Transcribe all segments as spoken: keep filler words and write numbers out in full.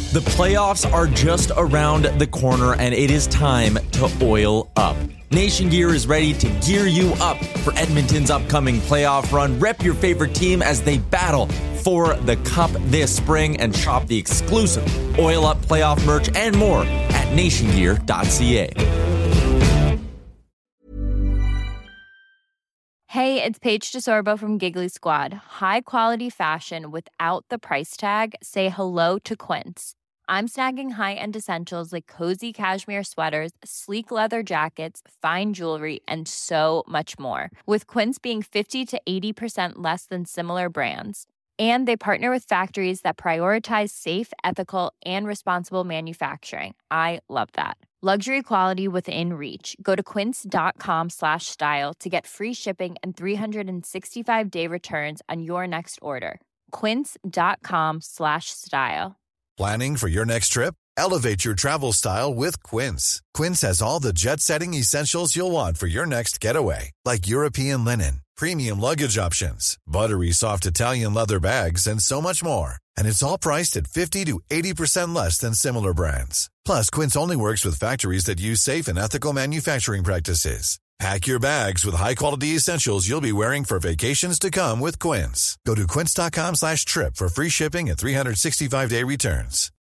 The playoffs are just around the corner, and it is time to oil up. Nation Gear is ready to gear you up for Edmonton's upcoming playoff run. Rep your favorite team as they battle for the cup this spring, and shop the exclusive Oil Up playoff merch and more at nation gear dot c a. Hey, it's Paige DeSorbo from Giggly Squad. High quality fashion without the price tag. Say hello to Quince. I'm snagging high-end essentials like cozy cashmere sweaters, sleek leather jackets, fine jewelry, and so much more. With Quince being fifty to eighty percent less than similar brands. And they partner with factories that prioritize safe, ethical, and responsible manufacturing. I love that. Luxury quality within reach. Go to quince.com slash style to get free shipping and three sixty-five day returns on your next order. Quince.com slash style. Planning for your next trip? Elevate your travel style with Quince. Quince has all the jet-setting essentials you'll want for your next getaway, like European linen, premium luggage options, buttery soft Italian leather bags, and so much more. And it's all priced at fifty to eighty percent less than similar brands. Plus, Quince only works with factories that use safe and ethical manufacturing practices. Pack your bags with high-quality essentials you'll be wearing for vacations to come with Quince. Go to quince.com slash trip for free shipping and three sixty-five day returns.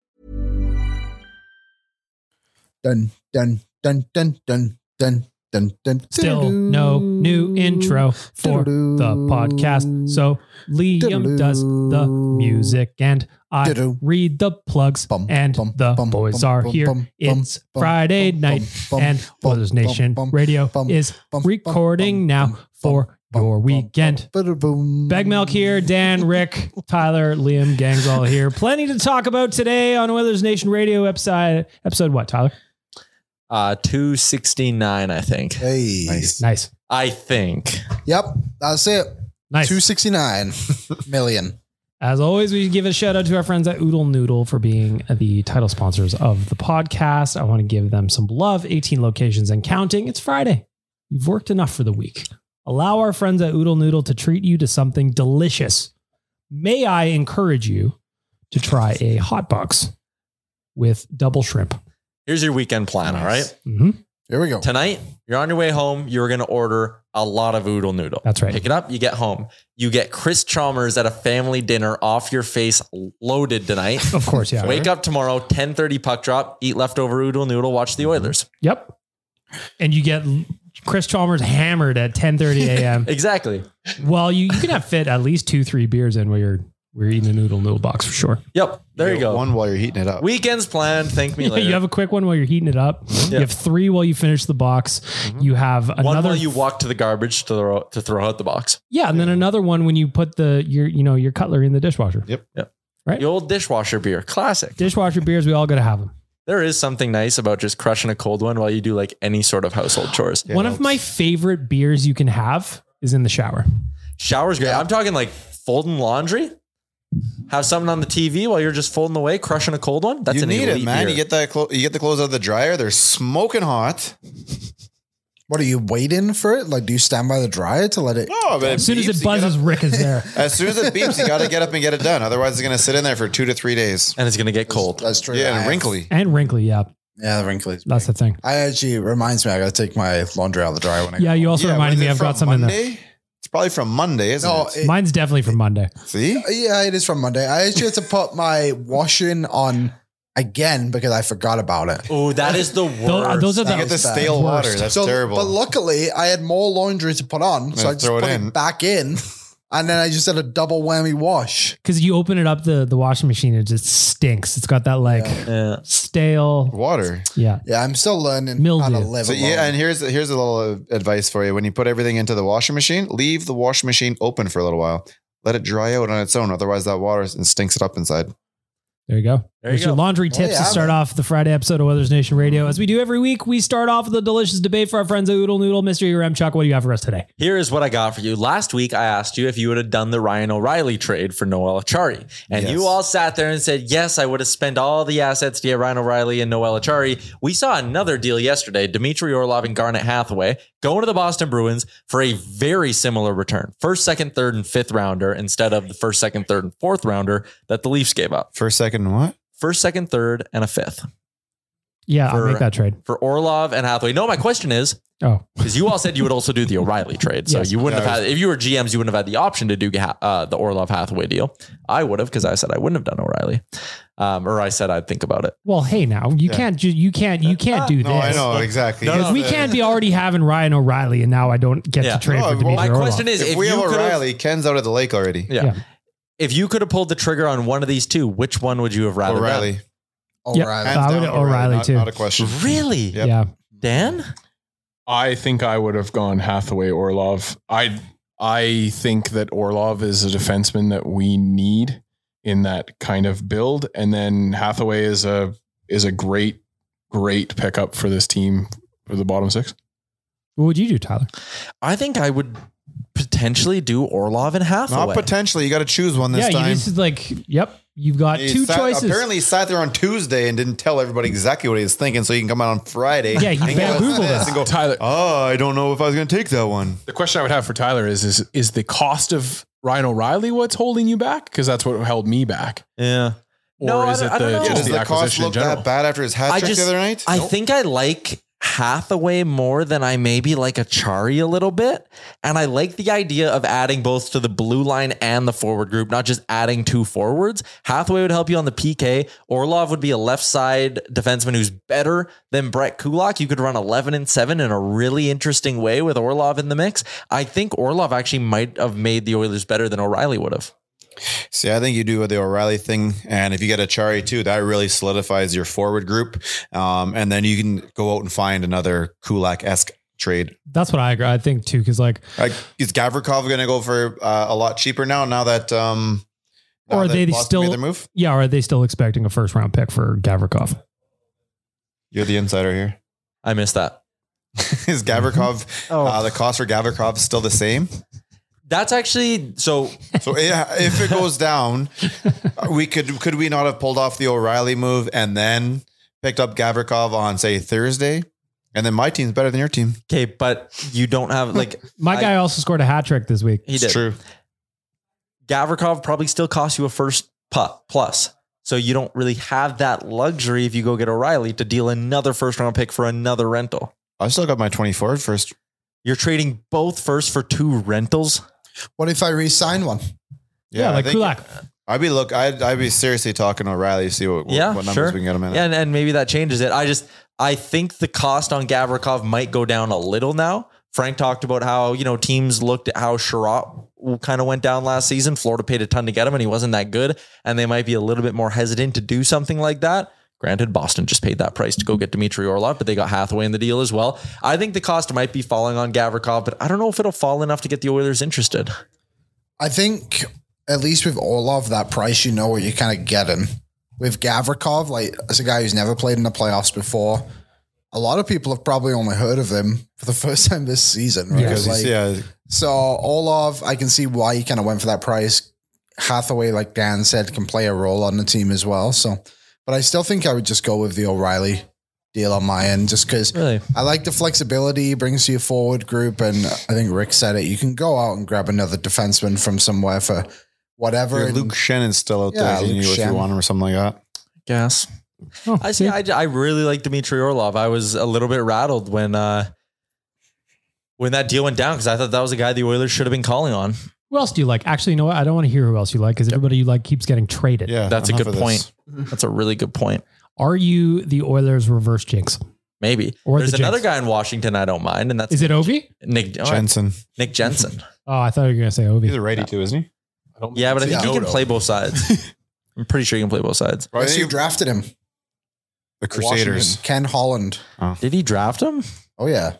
Dun, dun, dun, dun, dun, dun, dun, dun. Still no new intro for the podcast. So Liam does the music and I read the plugs, and the boys are here. It's Friday night and Oilers Nation Radio is recording now for your weekend. Beg Milk here, Dan, Rick, Tyler, Liam, gang's all here. Plenty to talk about today on Oilers Nation Radio episode. Episode what, Tyler? Uh, two sixty-nine, I think. Hey. Nice. Nice. I think. Yep, that's it. Nice. two sixty-nine million. As always, we give a shout out to our friends at Oodle Noodle for being the title sponsors of the podcast. I want to give them some love. eighteen locations and counting. It's Friday. You've worked enough for the week. Allow our friends at Oodle Noodle to treat you to something delicious. May I encourage you to try a hot box with double shrimp. Here's your weekend plan, nice. All right? Mm-hmm. Here we go. Tonight, you're on your way home. You're going to order a lot of Oodle Noodle. That's right. Pick it up. You get home. You get Chris Chalmers at a family dinner off your face loaded tonight. Of course, yeah. Wake up tomorrow, ten thirty puck drop, eat leftover Oodle Noodle, watch the Oilers. Yep. And you get Chris Chalmers hammered at ten thirty a.m. Exactly. Well, you, you can have fit at least two, three beers in while you're We're eating a noodle noodle box for sure. Yep. There you, you go. One while you're heating it up. Weekends planned. Thank me yeah, later. You have a quick one while you're heating it up. Mm-hmm. You have three while you finish the box. Mm-hmm. You have another one while you walk to the garbage to throw, to throw out the box. Yeah. And then another one when you put the, your, you know, your cutlery in the dishwasher. Yep. Yep. Right. The old dishwasher beer. Classic. Dishwasher beers. We all got to have them. There is something nice about just crushing a cold one while you do like any sort of household chores. Yeah, one of my favorite beers you can have is in the shower. Shower's great. Yeah. I'm talking like folding laundry. Have something on the T V while you're just folding away, crushing a cold one. That's you an need it, man. Beer. You get that. Clo- you get the clothes out of the dryer. They're smoking hot. What are you waiting for it? Like, do you stand by the dryer to let it? No, but as soon beeps, as it buzzes, Rick is there. As soon as it beeps, you got to get up and get it done. Otherwise, it's going to sit in there for two to three days, and it's going to get cold. That's, that's true. Yeah, I and have, wrinkly. And wrinkly, yeah. Yeah, the wrinkly. That's the thing. I actually it reminds me I got to take my laundry out of the dryer when I. Yeah, go you also yeah, reminded me I've got some Monday? in there. It's probably from Monday, isn't no, it? it? Mine's definitely from Monday. See? Yeah, it is from Monday. I actually had to put my washing on again because I forgot about it. Oh, that is the worst. Those, those are the you get the stale worst. water. That's so, terrible. But luckily, I had more laundry to put on, so I just throw put it, it, in. back in. And then I just had a double whammy wash. Because you open it up, the, the washing machine, it just stinks. It's got that like yeah. stale water. Yeah. Yeah, I'm still learning Mildew. how to live So alone. yeah, and here's here's a little advice for you. When you put everything into the washing machine, leave the washing machine open for a little while. Let it dry out on its own. Otherwise, that water stinks it up inside. There you go. There you There's go. your laundry tips oh, yeah, to start man. off the Friday episode of Oilers Nation Radio. As we do every week, we start off with a delicious debate for our friends at Oodle Noodle. Mister Yaremchuk, what do you have for us today? Here is what I got for you. Last week, I asked you if you would have done the Ryan O'Reilly trade for Noel Acciari. And Yes. you all sat there and said, yes, I would have spent all the assets to get Ryan O'Reilly and Noel Acciari. We saw another deal yesterday. Dmitry Orlov and Garnet Hathaway going to the Boston Bruins for a very similar return. First, second, third, and fifth rounder instead of the first, second, third, and fourth rounder that the Leafs gave up. First, second, and what? first, second, third, and a fifth. Yeah, for, I'll make that trade. For Orlov and Hathaway. No, my question is, oh, because you all said you would also do the O'Reilly trade. So yes. you wouldn't yeah, have had, if you were G Ms, you wouldn't have had the option to do uh, the Orlov Hathaway deal. I would have, because I said I wouldn't have done O'Reilly. Um, or I said I'd think about it. Well, hey, now you yeah. can't ju- you can't you can't do no, this. I know exactly. Because no, no, we no. can't be already having Ryan O'Reilly, and now I don't get yeah. to trade no, for Dmitry My Orlov. question is, if, if we have O'Reilly, have, Ken's out of the lake already. Yeah. yeah. If you could have pulled the trigger on one of these two, which one would you have rather O'Reilly. done? O'Reilly. Yep. I would O'Reilly, O'Reilly not, too. Not a question. Really? Yep. Yeah. Dan? I think I would have gone Hathaway Orlov. I I think that Orlov is a defenseman that we need in that kind of build, and then Hathaway is a is a great great pickup for this team for the bottom six. What would you do, Tyler? I think I would potentially do Orlov and Hathaway. Not potentially. You got to choose one this yeah, time. Yeah, this is like, yep. You've got he two sat, choices. Apparently he sat there on Tuesday and didn't tell everybody exactly what he was thinking, so he can come out on Friday. Yeah, he bamboozled us. And go, Tyler, oh, I don't know if I was going to take that one. The question I would have for Tyler is, is, is the cost of Ryan O'Reilly what's holding you back? Because that's what held me back. Yeah. Or no, is I it don't, I the, don't know. Yeah, just does the the cost acquisition in look general? that bad after his hat I trick just, the other night? I Nope. think I like Hathaway more than I maybe like Achari a little bit. And I like the idea of adding both to the blue line and the forward group, not just adding two forwards. Hathaway would help you on the P K. Orlov would be a left side defenseman who's better than Brett Kulak. You could run eleven and seven in a really interesting way with Orlov in the mix. I think Orlov actually might have made the Oilers better than O'Reilly would have. See, I think you do the O'Reilly thing, and if you get Achari too, that really solidifies your forward group, um, and then you can go out and find another Kulak-esque trade. That's what I agree. I think too, because like, like, is Gavrikov going to go for uh, a lot cheaper now? Now that, um, now or are that they Boston still? made their move? Yeah, or are they still expecting a first round pick for Gavrikov? You're the insider here. I missed that. Is Gavrikov oh. uh, the cost for Gavrikov still the same? That's actually so. So yeah, if it goes down, we could could we not have pulled off the O'Reilly move and then picked up Gavrikov on say Thursday, and then my team's better than your team. Okay, but you don't have like my I, guy also scored a hat trick this week. He did. It's true. Gavrikov probably still costs you a first putt plus. So you don't really have that luxury if you go get O'Reilly to deal another first round pick for another rental. I still got my twenty-four first. You're trading both first for two rentals. What if I re-sign one? Yeah, yeah like Kulak. I'd be look. I'd I'd be seriously talking to O'Reilly to see what yeah, what numbers sure. we can get him in. Yeah, and, and maybe that changes it. I just I think the cost on Gavrikov might go down a little now. Frank talked about how, you know, teams looked at how Sherratt kind of went down last season. Florida paid a ton to get him and he wasn't that good. And they might be a little bit more hesitant to do something like that. Granted, Boston just paid that price to go get Dmitry Orlov, but they got Hathaway in the deal as well. I think the cost might be falling on Gavrikov, but I don't know if it'll fall enough to get the Oilers interested. I think at least with Orlov, that price, you know what you're kind of getting. With Gavrikov, like as a guy who's never played in the playoffs before, a lot of people have probably only heard of him for the first time this season. Right? Because like, yeah. So Orlov, I can see why he kind of went for that price. Hathaway, like Dan said, can play a role on the team as well. So, but I still think I would just go with the O'Reilly deal on my end, just because really? I like the flexibility, brings you a forward group, and I think Rick said it. You can go out and grab another defenseman from somewhere for whatever. Your Luke Shannon's still out Yeah, there if you, Luke if you Shannon. want him or something like that. Yes. Oh, I see. I, I really like Dmitry Orlov. I was a little bit rattled when uh, when that deal went down because I thought that was a guy the Oilers should have been calling on. Who else do you like? Actually, you know what? I don't want to hear who else you like because everybody you like keeps getting traded. Yeah, That's a enough good of point. this. That's a really good point. Are you the Oilers reverse jinx? Maybe. Or There's the another Jinx. guy in Washington I don't mind, and that's Is it Ovi? Nick Jensen. Nick Jensen. Oh, I thought you were going to say He's Ovi. a righty too, isn't he? I don't Yeah, but I think Yeah. he can play both sides. I'm pretty sure he can play both sides. Guess who drafted him? The Crusaders. Washington. Ken Holland. Did he draft him? Oh, yeah.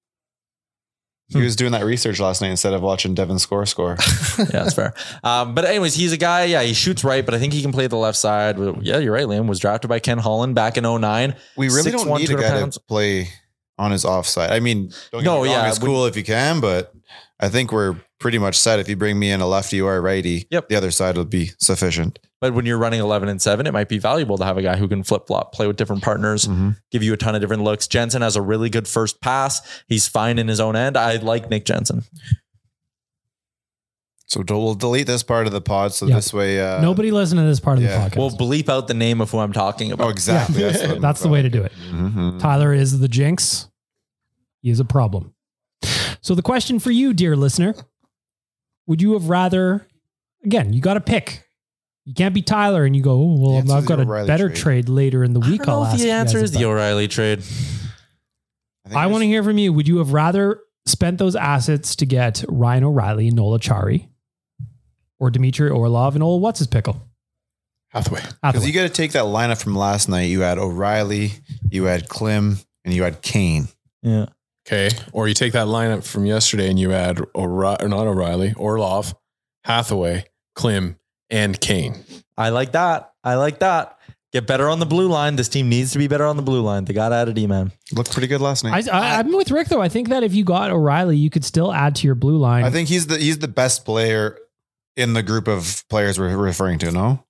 He was doing that research last night instead of watching Devin score score. Yeah, that's fair. Um, but anyways, he's a guy, yeah, he shoots right, but I think he can play the left side. Yeah, you're right, Liam. Was drafted by Ken Holland back in oh nine. We really six don't one, need a two hundred guy pounds. to play on his offside. I mean, don't get No, me wrong, yeah, it's when- cool if you can, but I think we're pretty much set. If you bring me in a lefty or a righty, Yep. the other side will be sufficient. But when you're running eleven and seven, it might be valuable to have a guy who can flip flop, play with different partners, Mm-hmm. give you a ton of different looks. Jensen has a really good first pass. He's fine in his own end. I like Nick Jensen. So we'll delete this part of the pod. So Yeah. this way, uh, Nobody listen to this part of yeah. the podcast. We'll bleep out the name of who I'm talking about. Oh, exactly. That's, what- That's the way to do it. Mhm. Tyler is the jinx. He is a problem. So the question for you, dear listener, would you have rather, again, you got to pick. You can't be Tyler and you go, oh, well, The answer I've is got the a O'Reilly better trade. trade later in the I week. don't know I'll if ask the you guys answer is the about. O'Reilly trade. I, think I there's- want to hear from you. Would you have rather spent those assets to get Ryan O'Reilly, Nola Chari, or Dmitry Orlov and Ola What's His Pickle? Hathaway. Because Hathaway. you got to take that lineup from last night. You had O'Reilly, you had Klim, and you had Kane. Yeah. Okay. Or you take that lineup from yesterday and you add O'Reilly, or not O'Reilly, Orlov, Hathaway, Klim, and Kane. I like that. I like that. Get better on the blue line. This team needs to be better on the blue line. They got to add a D-man. Looked pretty good last night. I, I, I'm with Rick though. I think that if you got O'Reilly, you could still add to your blue line. I think he's the he's the best player in the group of players we're referring to. No,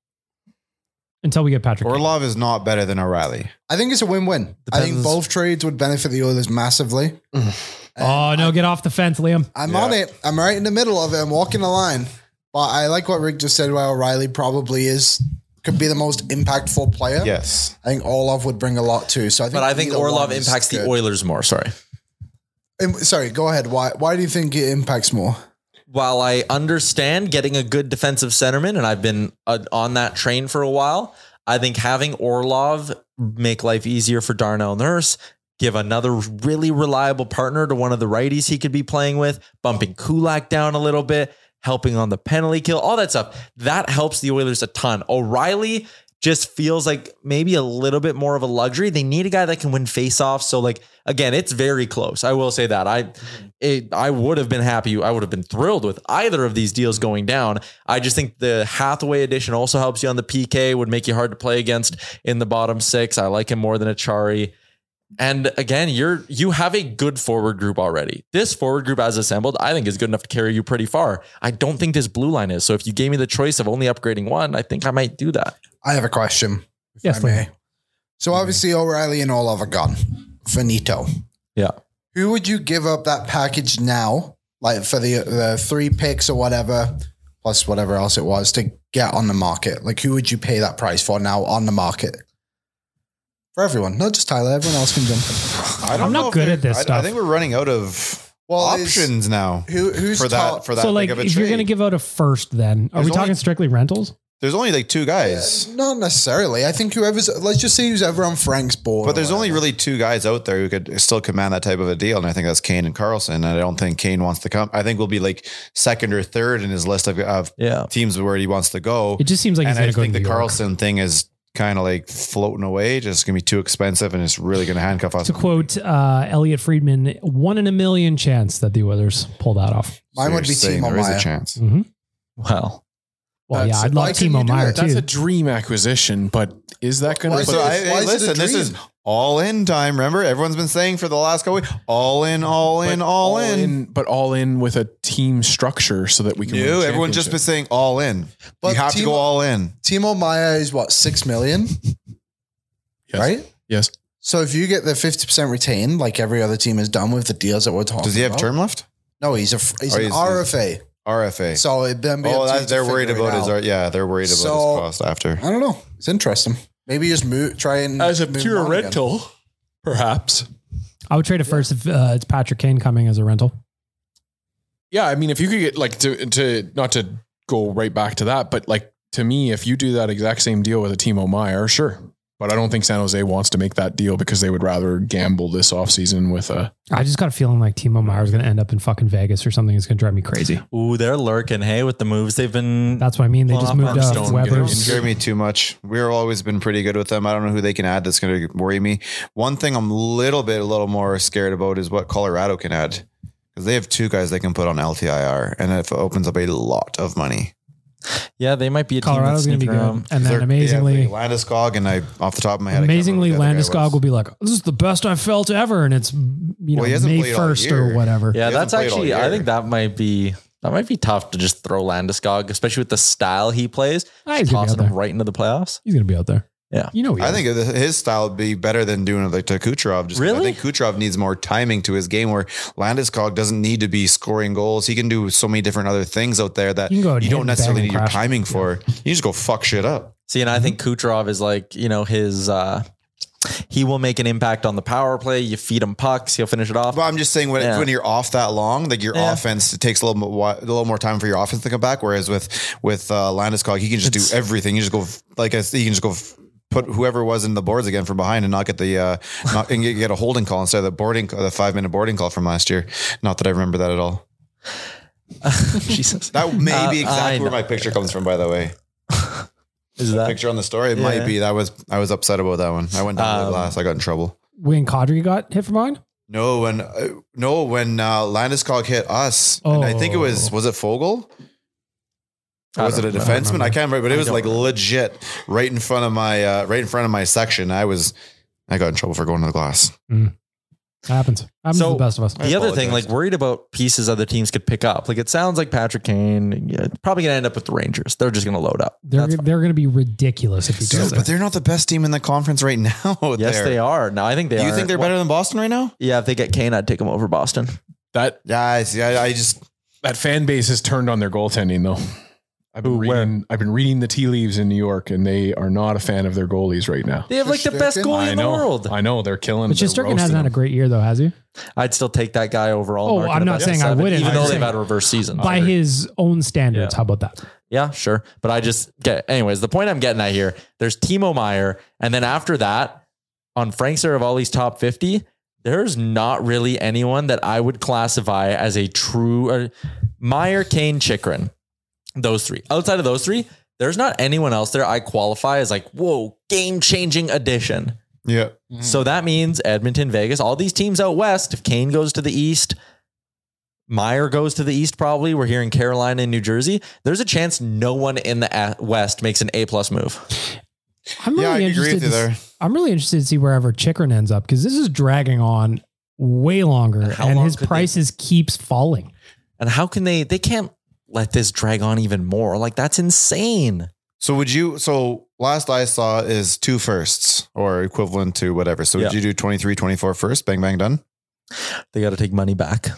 until we get Patrick. Kane. Orlov is not better than O'Reilly. I think it's a win-win. I think Depends. both trades would benefit the Oilers massively. Oh no, get off the fence, Liam. I'm Yeah. on it. I'm right in the middle of it. I'm walking the line. But I like what Rick just said about O'Reilly probably is could be the most impactful player. Yes, I think Orlov would bring a lot too. So I think But I think either Orlov one is impacts the good. Oilers more. Sorry. Um, Sorry, go ahead. Why why do you think it impacts more? While I understand getting a good defensive centerman, and I've been uh, on that train for a while, I think having Orlov make life easier for Darnell Nurse, give another really reliable partner to one of the righties he could be playing with, bumping Kulak down a little bit, helping on the penalty kill, all that stuff. That helps the Oilers a ton. O'Reilly just feels like maybe a little bit more of a luxury. They need a guy that can win faceoffs. So like, again, it's very close. I will say that I, it, I would have been happy. I would have been thrilled with either of these deals going down. I just think the Hathaway addition also helps you on the P K, would make you hard to play against in the bottom six. I like him more than a Chari. And again, you're you have a good forward group already. This forward group as assembled, I think is good enough to carry you pretty far. I don't think this blue line is. So if you gave me the choice of only upgrading one, I think I might do that. I have a question. if Yes, I may. Liam. So obviously O'Reilly and Orlov are gone. Finito. Yeah. Who would you give up that package now, like for the the three picks or whatever, plus whatever else it was to get on the market? Like who would you pay that price for now on the market? For everyone, not just Tyler. Everyone else can jump. I don't I'm not know if good they're- at this I, I stuff. think we're running out of Well, is- options now Who who's for that top- for that. So like, big of a if you're trade. going to give out a first, then are There's we talking only- strictly rentals? There's only like two guys. Not necessarily. I think whoever's let's just say who's ever on Frank's board. But there's or only whatever. really two guys out there who could still command that type of a deal. And I think that's Kane and Carlson. And I don't think Kane wants to come. I think we'll be like second or third in his list of, of Yeah. teams where he wants to go. It just seems like he's and I going to go to think the New York. Carlson thing is kind of like floating away. Just going to be too expensive and it's really going to handcuff us. To quote uh, Elliot Friedman, one in a million chance that the Oilers pull that off. Mine So would you're be saying Timo there is Meyer. a chance. Mm-hmm. Well, Well, That's- yeah, I'd why love couldn't Timo you do Meyer that? That's too. a dream acquisition, but is that going Why to is So it- I, hey, why is it a listen, this is dream? all in time. Remember, everyone's been saying for the last couple weeks, all in, all in, all, in. but all in with a team structure so that we can. win No, a everyone's just been championship. saying all in. But you have to Timo- go all in. Timo Meyer is what six million, Yes. right? Yes. So if you get the fifty percent retained, like every other team has done with the deals that we're talking about, Does he have term left? No, he's a he's Oh, an he's- R F A. R F A. So it then be Oh, up to you that, to they're worried figure it about his. out. Yeah, they're worried about So- his cost after. I don't know. It's interesting. Maybe just move. Try and As a move pure on again. rental, perhaps. I would trade it first if uh, it's Patrick Kane coming as a rental. Yeah, I mean, if you could get like to to not to go right back to that, but like to me, if you do that exact same deal with a Timo Meyer, sure. But I don't think San Jose wants to make that deal because they would rather gamble this offseason with a. I just got a feeling like Timo Meyer is going to end up in fucking Vegas or something. It's going to drive me crazy. ooh, they're lurking. Hey, with the moves they've been. That's what I mean. They Well, just I'm moved just up don't get Weber's. injured. Scare me too much. We've always been pretty good with them. I don't know who they can add that's going to worry me. One thing I'm a little bit, a little more scared about is what Colorado can add because they have two guys they can put on L T I R, and it opens up a lot of money. Yeah, they might be a Colorado's team going to that's be sneaking good. around. And then They're- amazingly, they have, like, Landeskog, and I off the top of my head, I can't amazingly, remember who the other guy Landeskog was. will be like, "This is the best I've felt ever," and it's you know Well, he hasn't May played all first or year. whatever. Yeah, He that's hasn't played all actually. I year. think that might be that might be tough to just throw Landeskog, especially with the style he plays. Ah, he's gonna be Tossing out him there. right into the playoffs. He's going to be out there. Yeah. You know, he I is. think his style would be better than doing it like to Kucherov. Just 'cause Really? I think Kucherov needs more timing to his game where Landeskog doesn't need to be scoring goals. He can do so many different other things out there that You you, can go and hit don't and necessarily bang need and your crash. timing for. You just go fuck shit up. See, and I think Kucherov is like, you know, his, uh, he will make an impact on the power play. You feed him pucks, he'll finish it off. But I'm just saying when, Yeah. when you're off that long, like your Yeah. offense, it takes a little, mo- a little more time for your offense to come back. Whereas with, with uh, Landeskog, he can just It's- do everything. You just go like, I he can just go f- put whoever was in the boards again from behind and not get the, uh, not and get, get a holding call instead of the boarding, the five minute boarding call from last year. Not that I remember that at all. Jesus. That may Uh, be exactly I where know. my picture comes from, by the way. Is that Picture on the story. It Yeah. might be. That was, I was upset about that one. I went down to Um, the glass. I got in trouble. when Kadri got hit from behind. No, when, uh, no, when uh, Landeskog hit us, and I think it was, Oh. was it Fogel? Or I was it a don't defenseman? remember. I can't remember, but it I was don't like remember. legit right in front of my, uh, right in front of my section. I was, I got in trouble for going to the glass. Happens. Happens So- to the best of us. I the other thing, apologize. like worried about pieces other teams could pick up. Like it sounds like Patrick Kane, yeah, probably going to end up with the Rangers. They're just going to load up. They're That's fine. they're going to be ridiculous if he Dude, goes but there. they're not the best team in the conference right now. Yes, there. they are. No, I think they Do are. you think they're Well, better than Boston right now? Yeah, if they get Kane, I'd take them over Boston. That Yeah, I see. I, I just, that fan base has turned on their goaltending though. I've been Who, where? reading. I've been reading the tea leaves in New York, and they are not a fan of their goalies right now. They have like the best Shesterkin? goalie I in the know. world. I know they're killing. But they're Shesterkin roasting hasn't had a them. great year though, has he? I'd still take that guy overall. Oh, market I'm of not about saying I seven, wouldn't. even I'm though just they've saying had reverse seasons. By his own standards, Yeah. how about that? Yeah, sure. But I just get, anyways, the point I'm getting at here, there's Timo Meyer. And then after that, on Frank Saravalli's top fifty, there's not really anyone that I would classify as a true uh, Meyer, Kane, Chikrin. Those three. Outside of those three, there's not anyone else there I qualify as like, whoa, game-changing addition. yeah. So that means Edmonton, Vegas, all these teams out west, if Kane goes to the east, Meyer goes to the east probably. We're here in Carolina and New Jersey. There's a chance no one in the a- west makes an A-plus move. I'm really Yeah, I agree interested. with you to, there. s- I'm really interested to see wherever Chikrin ends up because this is dragging on way longer, And how and long his could they- prices keeps falling. And how can they, they can't let this drag on even more. Like that's insane. So would you, so last I saw is two firsts or equivalent to whatever. So would Yeah. you do twenty-three, twenty-four first? Bang, bang, done. They got to take money back.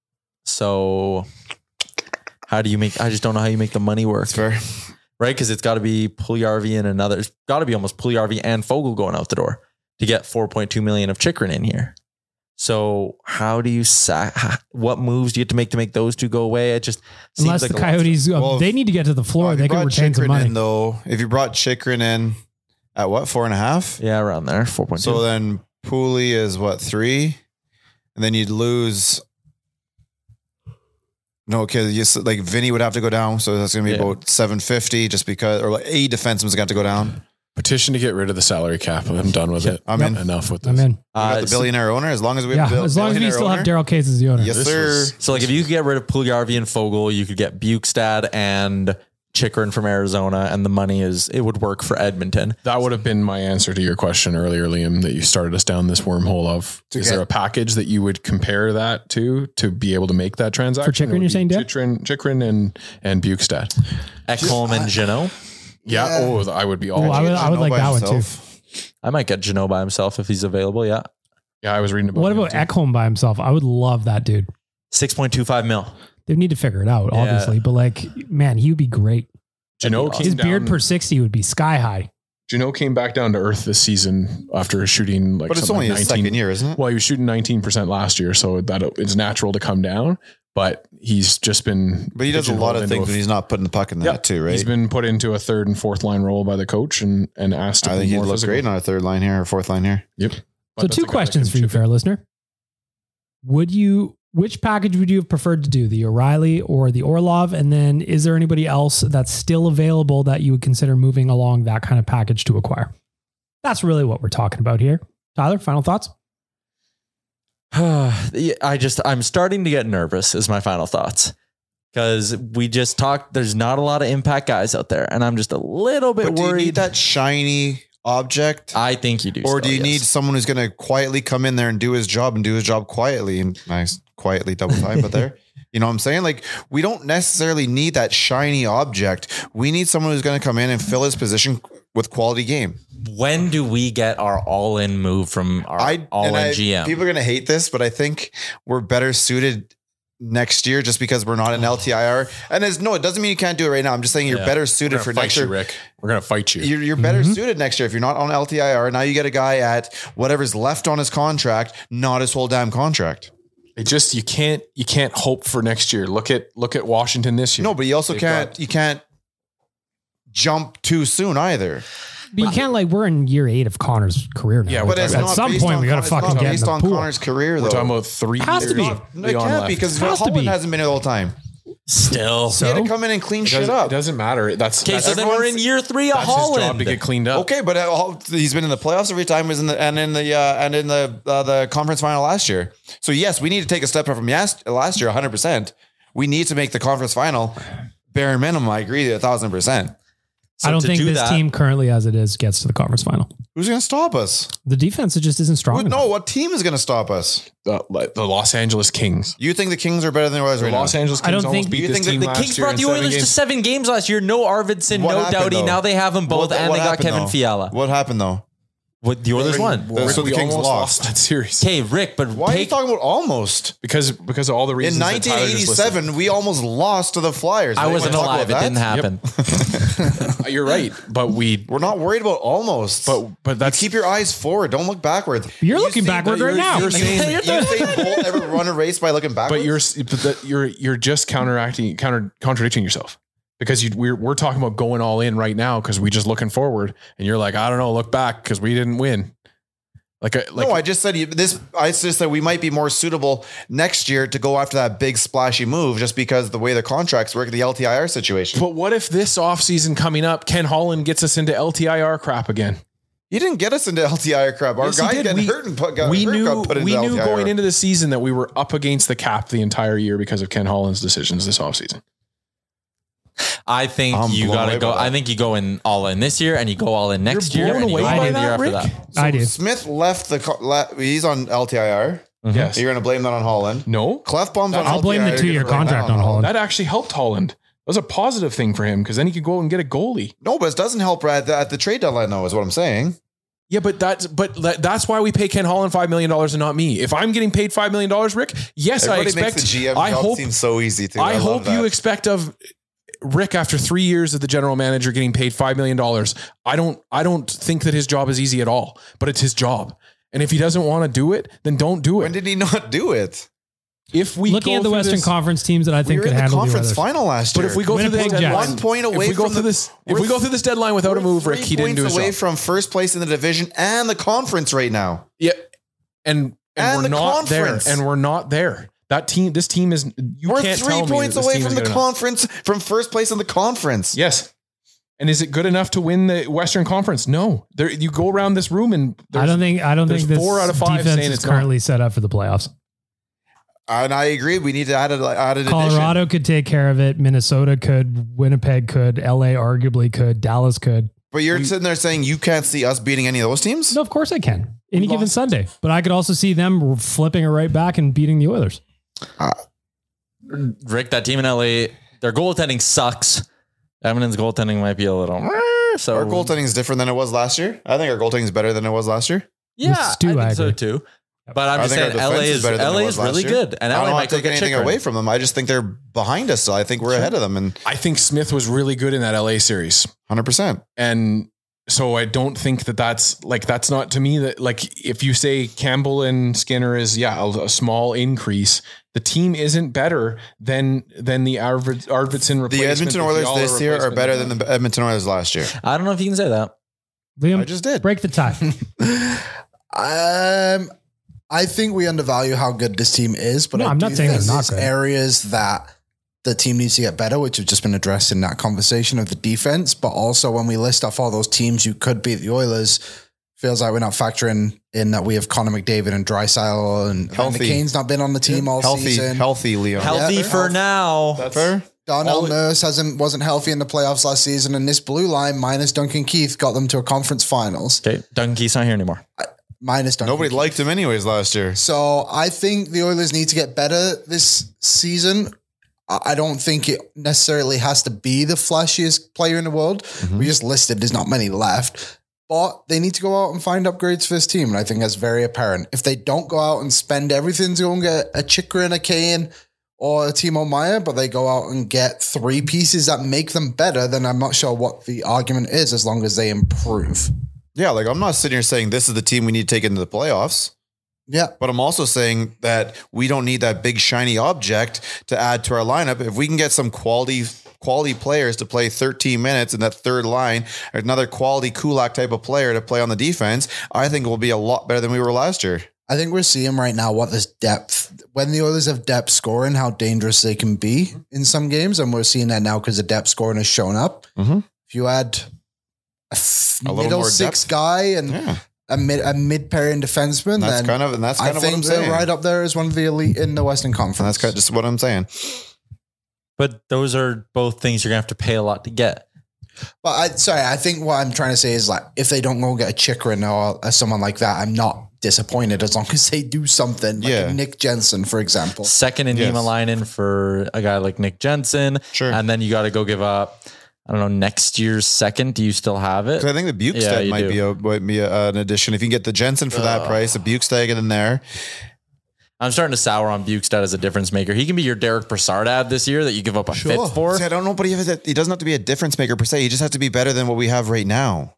So how do you make, I just don't know how you make the money work. That's fair. Right? Because it's got to be Puljujarvi and another. It's got to be almost Puljujarvi and Fogel going out the door to get four point two million of Chikrin in here. So how do you sack? What moves do you have to make to make those two go away? It just seems Unless like the a lot. Coyotes, uh, Well, they need to get to the floor. Well, if they you can brought retain some Chikrin money. in though, if you brought Chikrin in at what, four and a half? Yeah, around there, four point two. So then Pooley is what, three? And then you'd lose. No, because you s- like Vinny would have to go down. So that's going to be Yeah. about seven fifty just because, or like a defenseman's got to go down. Petition to get rid of the salary cap. I'm done with it. I'm in. Enough with this. I'm in. We got the billionaire owner as long as we have Yeah, the as long as we billionaire still have owner. Daryl Cates as the owner. Yes, This sir. was- So like if you could get rid of Puljujarvi and Fogel, you could get Bukestad and Chikrin from Arizona, and the money is it would work for Edmonton. That would have been my answer to your question earlier, Liam, that you started us down this wormhole of. To Is get- there a package that you would compare that to to be able to make that transaction? Chikrin, It would you're be saying, Dad? Chikrin, Chikrin and, and Bukestad. Ekholm and Gino. Yeah. Yeah. Oh, I would be all. Oh, I would, I would Gino like by that one himself. too. I might get Gino by himself if he's available. Yeah, yeah, I was reading about What him about too. Ekholm by himself? I would love that dude. six point two five mil. They need to figure it out, Yeah. obviously. But like, man, he would be great. Gino His came His down, beard per sixty would be sky high. Gino came back down to earth this season after shooting like But it's something only like his nineteen second year, isn't it? Well, he was shooting nineteen percent last year, so that it's natural to come down. But he's just been. But he does a lot of pigeonholed things into when a- he's not putting the puck in the Yeah, net too, right? He's been put into a third and fourth line role by the coach and and asked to I be think he more looks physical. great on our third line here or fourth line here. Yep. So But that's two a guy that questions can for you, chip in. fair listener. Would you, which package would you have preferred to do, the O'Reilly or the Orlov? And then is there anybody else that's still available that you would consider moving along that kind of package to acquire? That's really what we're talking about here. Tyler, final thoughts? I just, I'm starting to get nervous is my final thoughts. Because we just talked, there's not a lot of impact guys out there. And I'm just a little bit But do you worried. need that shiny object? I think you do. Or still, do you yes. need someone who's going to quietly come in there and do his job and do his job quietly and nice, quietly double time, but there, you know what I'm saying? Like we don't necessarily need that shiny object. We need someone who's going to come in and fill his position with quality game. when do we get our all-in move from our I, all-in and I- G M? People are going to hate this, but I think we're better suited next year just because we're not in L T I R. And there's no, it doesn't mean you can't do it right now. I'm just saying you're Yeah. better We're suited gonna for fight next you, year. Rick. We're gonna fight you. You're, you're better suited next year if you're not on L T I R. Now you get a guy at whatever's left on his contract, not his whole damn contract. It just you can't you can't hope for next year. Look at look at Washington this year. No, but you also They've can't got- you can't jump too soon either. But you can't like we're in year eight of Connor's career now. Yeah, But it's at not some based point on we got to Con- it's fucking not get in based the on pool. Connor's career though. We're talking about three Has to years. be. of No, it Leon can't left. because Has to Holland be. hasn't been here the whole time. Still. He had So? to come in and clean It shit doesn't, up. it doesn't matter. That's, Okay, that's so then we're in year three of that's his job Holland. to get cleaned up. Okay, but uh, all- he's been in the playoffs every time. Was in the and in the uh, and in the uh, the conference final last year. So yes, we need to take a step up from yes, last year, one hundred percent. We need to make the conference final. Bare minimum, I agree, a thousand percent. So I don't to think do this that- team currently as it is gets to the conference final. Who's going to stop us? The defense it just isn't strong Who- enough. no, what team is going to stop us? The, like the Los Angeles Kings. You think the Kings are better than the Oilers The right Los now? Angeles I Kings don't almost think- beat You this think that team the last Kings year brought in the seven Oilers to games. seven games last year. No Arvidsson, What no happened, Doughty. though? Now they have them both, What- and what they got happened, Kevin though? Fiala. What happened though? What the Oilers won. The- so the We Kings almost lost. that series. Okay, Rick, but Why are you take, talking about almost? Because because of all the reasons. In that nineteen Tyler just listed. eighty-seven, we almost lost to the Flyers. I They wasn't wanna talk alive. It about didn't that? happen. You're right, but we We're not worried about almost. but but that's Keep your eyes forward. Don't look backwards. You're looking backward right now. You're saying you think Bolt ever run a race by looking backwards? but you're but that you're you're just counteracting counter contradicting yourself. Because you, we're we're talking about going all in right now because we just looking forward, and you're like, I don't know, look back because we didn't win. Like, a, like no, I just said you, this. I just said we might be more suitable next year to go after that big splashy move, just because the way the contracts work, the L T I R situation. But what if this offseason coming up, Ken Holland gets us into L T I R crap again? You didn't get us into L T I R crap. Our Yes, he guy did. getting We- hurt and put, got we hurt knew got put into we knew L T I R. going into the season that we were up against the cap the entire year because of Ken Holland's decisions this offseason. I think I'm you blown got to away go. by that. I think you go in all in this year, and you go all in next You're year, blown and you away go all by in the year that, after Rick? that. I do. Smith left the. co- la- He's on L T I R. Yes. You're going to blame that on Holland. No, Clefbaum's on I'll L T I R. blame the You're two-year gonna blame that contract on Holland. that actually helped Holland. That was a positive thing for him because then he could go out and get a goalie. No, but it doesn't help at the, at the trade deadline, though, is what I'm saying. Yeah, but that's but that- that's why we pay Ken Holland five million dollars and not me. If I'm getting paid five million dollars, Rick, yes, Everybody I expect. makes the G M I job hope. seem so easy, too. I, love hope that. you expect of Rick after three years of the general manager getting paid five million dollars. I don't. I don't think that his job is easy at all. But it's his job, and if he doesn't want to do it, then don't do it. When did he not do it? If we Looking go at the through Western this- Conference teams that I We think were could in the handle the conference Oilers. final last But year. if we go through Winnipeg this Jets. deadline, one point away if we go from through the- this, if we're we go through this deadline without a We're move, Rick, three he didn't do points his away job. from first place in the division and the conference right now. Yeah, and and, And we're the not there, conference. and we're not there. That team, this team is. You We're can't three tell me points that this away team from is the good enough. conference, from first place in the conference. Yes. And is it good enough to win the Western Conference? No. There, you go around this room and I there's- don't think I don't there's think this four out of five defense saying is it's not. currently set up for the playoffs. And I agree. We need to add, a, add an Colorado could take care of it. Minnesota could. Winnipeg could. L A arguably could. Dallas could. addition. But you're sitting there saying you can't see us beating any of those teams? No, of course I can. Any We given lost. Sunday. But I could also see them flipping it right back and beating the Oilers. Rick, that team in L A, their goaltending sucks. Edmonton's goaltending might be a little. So Our goaltending is different than it was last year. I think our goaltending is better than it was last year. yeah, With I Stu, think I so agree. too. But I'm I just think saying, our L A defense is better than L it A was is last really year. good, and I L A don't might want to go take get anything Chychrun. away from them. I just think they're behind us. So I think we're ahead of them, and I think Smith was really good in that L A series. one hundred percent. And so I don't think that that's like, that's not to me that like, if you say Campbell and Skinner is, yeah, a, a small increase, the team isn't better than, than the Arvid, Arvidsson replacement. The Edmonton the Oilers Fiala this year are replacement. better than the Edmonton Oilers last year. I don't know if you can say that. Liam, I just did. break the tie. Um, I think we undervalue how good this team is, but No, I I'm do not saying think they're not there's good. areas that the team needs to get better, which have just been addressed in that conversation of the defense. But also, when we list off all those teams you could beat the Oilers, feels like we're not factoring in that we have Connor McDavid and Draisaitl and Healthy. Evander Kane's not been on the team all Healthy, season. healthy, Leo. Healthy Yeah, for health- now. That's fair. Darnell all it- Nurse hasn't wasn't healthy in the playoffs last season, and this blue line minus Duncan Keith got them to a conference finals. Okay, Duncan Keith's not here anymore. Minus Duncan Nobody Keith. liked him anyways last year. So I think the Oilers need to get better this season. I I don't think it necessarily has to be the flashiest player in the world. We just listed there's not many left. But they need to go out and find upgrades for this team. And I think that's very apparent. If they don't go out and spend everything to go and get a Chikrin, a Kane, or a Timo Meyer, but they go out and get three pieces that make them better, then I'm not sure what the argument is as long as they improve. Yeah, like I'm not sitting here saying this is the team we need to take into the playoffs. Yeah. But I'm also saying that we don't need that big shiny object to add to our lineup. If we can get some quality quality players to play thirteen minutes in that third line, or another quality Kulak type of player to play on the defense, I think we'll be a lot better than we were last year. I think we're seeing right now what this depth, when the others have depth scoring, how dangerous they can be in some games. And we're seeing that now because the depth scoring has shown up. Mm-hmm. If you add a, f- A little middle more six depth. guy and Yeah. a mid a mid pairing defenseman, That's then kind of and that's kind I of what think I'm they're saying. right up there as one of the elite in the Western Conference. And that's kind of just what I'm saying. But those are both things you're going to have to pay a lot to get. But I, sorry, I think what I'm trying to say is like, if they don't go get a Chikrin or, or someone like that, I'm not disappointed as long as they do something. Like Yeah. a Nick Jensen, for example. Second in Yes. Niemelainen for a guy like Nick Jensen. Sure. And then you got to go give up, I don't know, next year's second. Do you still have it? 'Cause I think the Bukestad Yeah, you might do. be a might be a, an addition. If you can get the Jensen for that price, a Bukestad in there. I'm starting to sour on Bukestad as a difference maker. He can be your Derek Brassard ad this year that you give up a Sure. fifth for. See, I don't know, but he, has a, he doesn't have to be a difference maker per se. He just has to be better than what we have right now.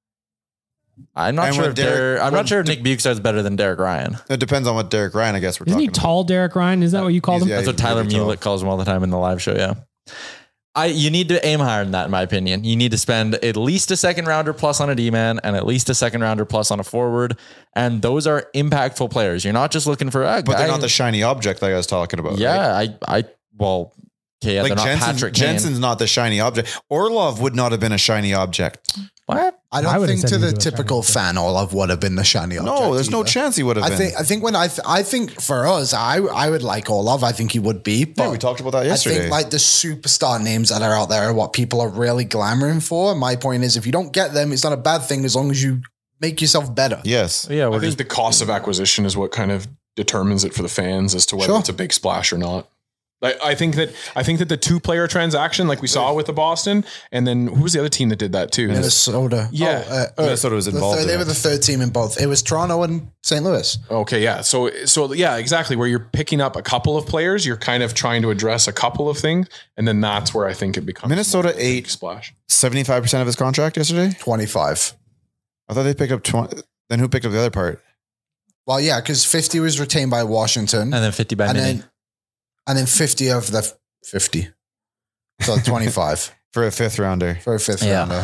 I'm not And sure when if Derek- Derek, I'm when not sure if De- Nick Bukestad's better than Derek Ryan. It depends on what Derek Ryan, I guess we're Isn't he talking tall, Derek Ryan? Is that what you called He's- him? yeah, That's what Tyler really tall. Mulick calls him all the time in the live show. Yeah. I, you need to aim higher than that, in my opinion. You need to spend at least a second rounder plus on a D-man and at least a second rounder plus on a forward. And those are impactful players. You're not just looking for a about. But guy. they're not the shiny object like I was talking about. yeah, right? I, I, well, okay, yeah, Like they're not Jensen, Patrick Kane. Jensen's not the shiny object. Orlov would not have been a shiny object. What? I I don't would've think said to he'd the do a typical shiny fan Olaf would have been the shiny object. No, there's no either. chance he would have I been. think I think when I th- I think for us, I I would like Olaf. I think he would be. But yeah, we talked about that I yesterday. think like the superstar names that are out there are what people are really glamoring for. My point is, if you don't get them, it's not a bad thing as long as you make yourself better. yes. Yeah, I we're think just the cost of acquisition is what kind of determines it for the fans as to whether Sure. it's a big splash or not. Like, I think that I think that the two player transaction, like we saw with the Boston, and then who was the other team that did that too? Minnesota. Yeah. Oh, uh, Minnesota was the involved third- in they it. were the third team in both. It was Toronto and Saint Louis. Okay, yeah. So, so yeah, exactly. Where you're picking up a couple of players, you're kind of trying to address a couple of things, and then that's where I think it becomes Minnesota more of a big eight. splash. seventy-five percent of his contract yesterday? twenty-five. I thought they picked up twenty. Then who picked up the other part? Well, yeah, because fifty was retained by Washington, and then fifty by and mini. then and then fifty of the fifty, so twenty-five For a fifth rounder. for a fifth Yeah. rounder.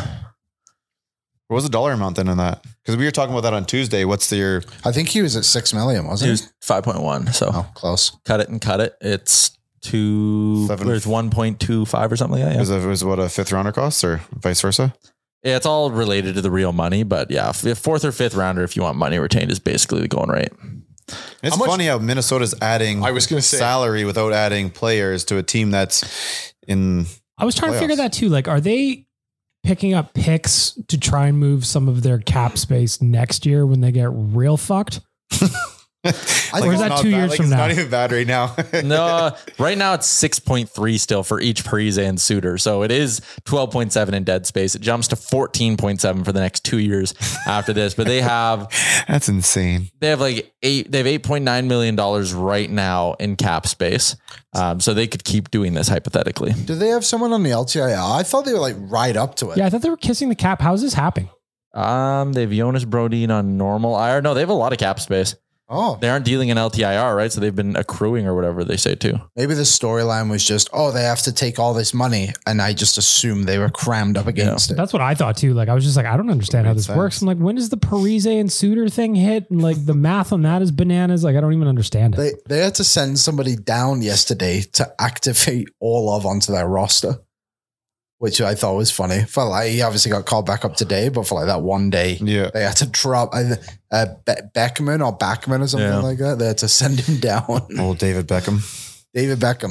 What was the dollar amount then on that? Because we were talking about that on Tuesday. What's the your I think he was at six million, It wasn't he? was five point one. So Oh, close. cut it and cut it. It's two, Seven. it's one point two five or something like that. Yeah. was, it, was what a fifth rounder costs or vice versa? Yeah, it's all related to the real money, but yeah, f- fourth or fifth rounder, if you want money retained, is basically the going rate. It's How much- funny how Minnesota's adding I was gonna say- salary without adding players to a team that's in I was trying to figure playoffs. that too. Like, are they picking up picks to try and move some of their cap space next year when they get real fucked? Like, Or is it's that not two bad. years Like, from it's now? not even bad right now. No, right now it's six point three still for each Parise and Suter. So it is twelve point seven in dead space. It jumps to fourteen point seven for the next two years after this. But they have That's insane. they have like eight they have eight point nine million dollars right now in cap space. Um, so they could keep doing this hypothetically. Do they have someone on the L T I R? I thought they were like right up to it. Yeah, I thought they were kissing the cap. How's this happening? Um, they have Jonas Brodin on normal I R. No, they have a lot of cap space. Oh, They aren't dealing in L T I R, right? So they've been accruing or whatever they say too. maybe the storyline was just, oh, they have to take all this money, and I just assumed they were crammed up against it. That's what I thought too. Like, I was just like, I don't understand how Made this sense. works. I'm like, when does the Parise and Suter thing hit? And like the math on that is bananas. Like, I don't even understand it. They they had to send somebody down yesterday to activate Orlov onto their roster, which I thought was funny. For like, he obviously got called back up today, but for like that one day, Yeah. they had to drop uh, uh, Be- Beckman or Backman or something Yeah. like that. They had to send him down. Old David Beckham. David Beckham.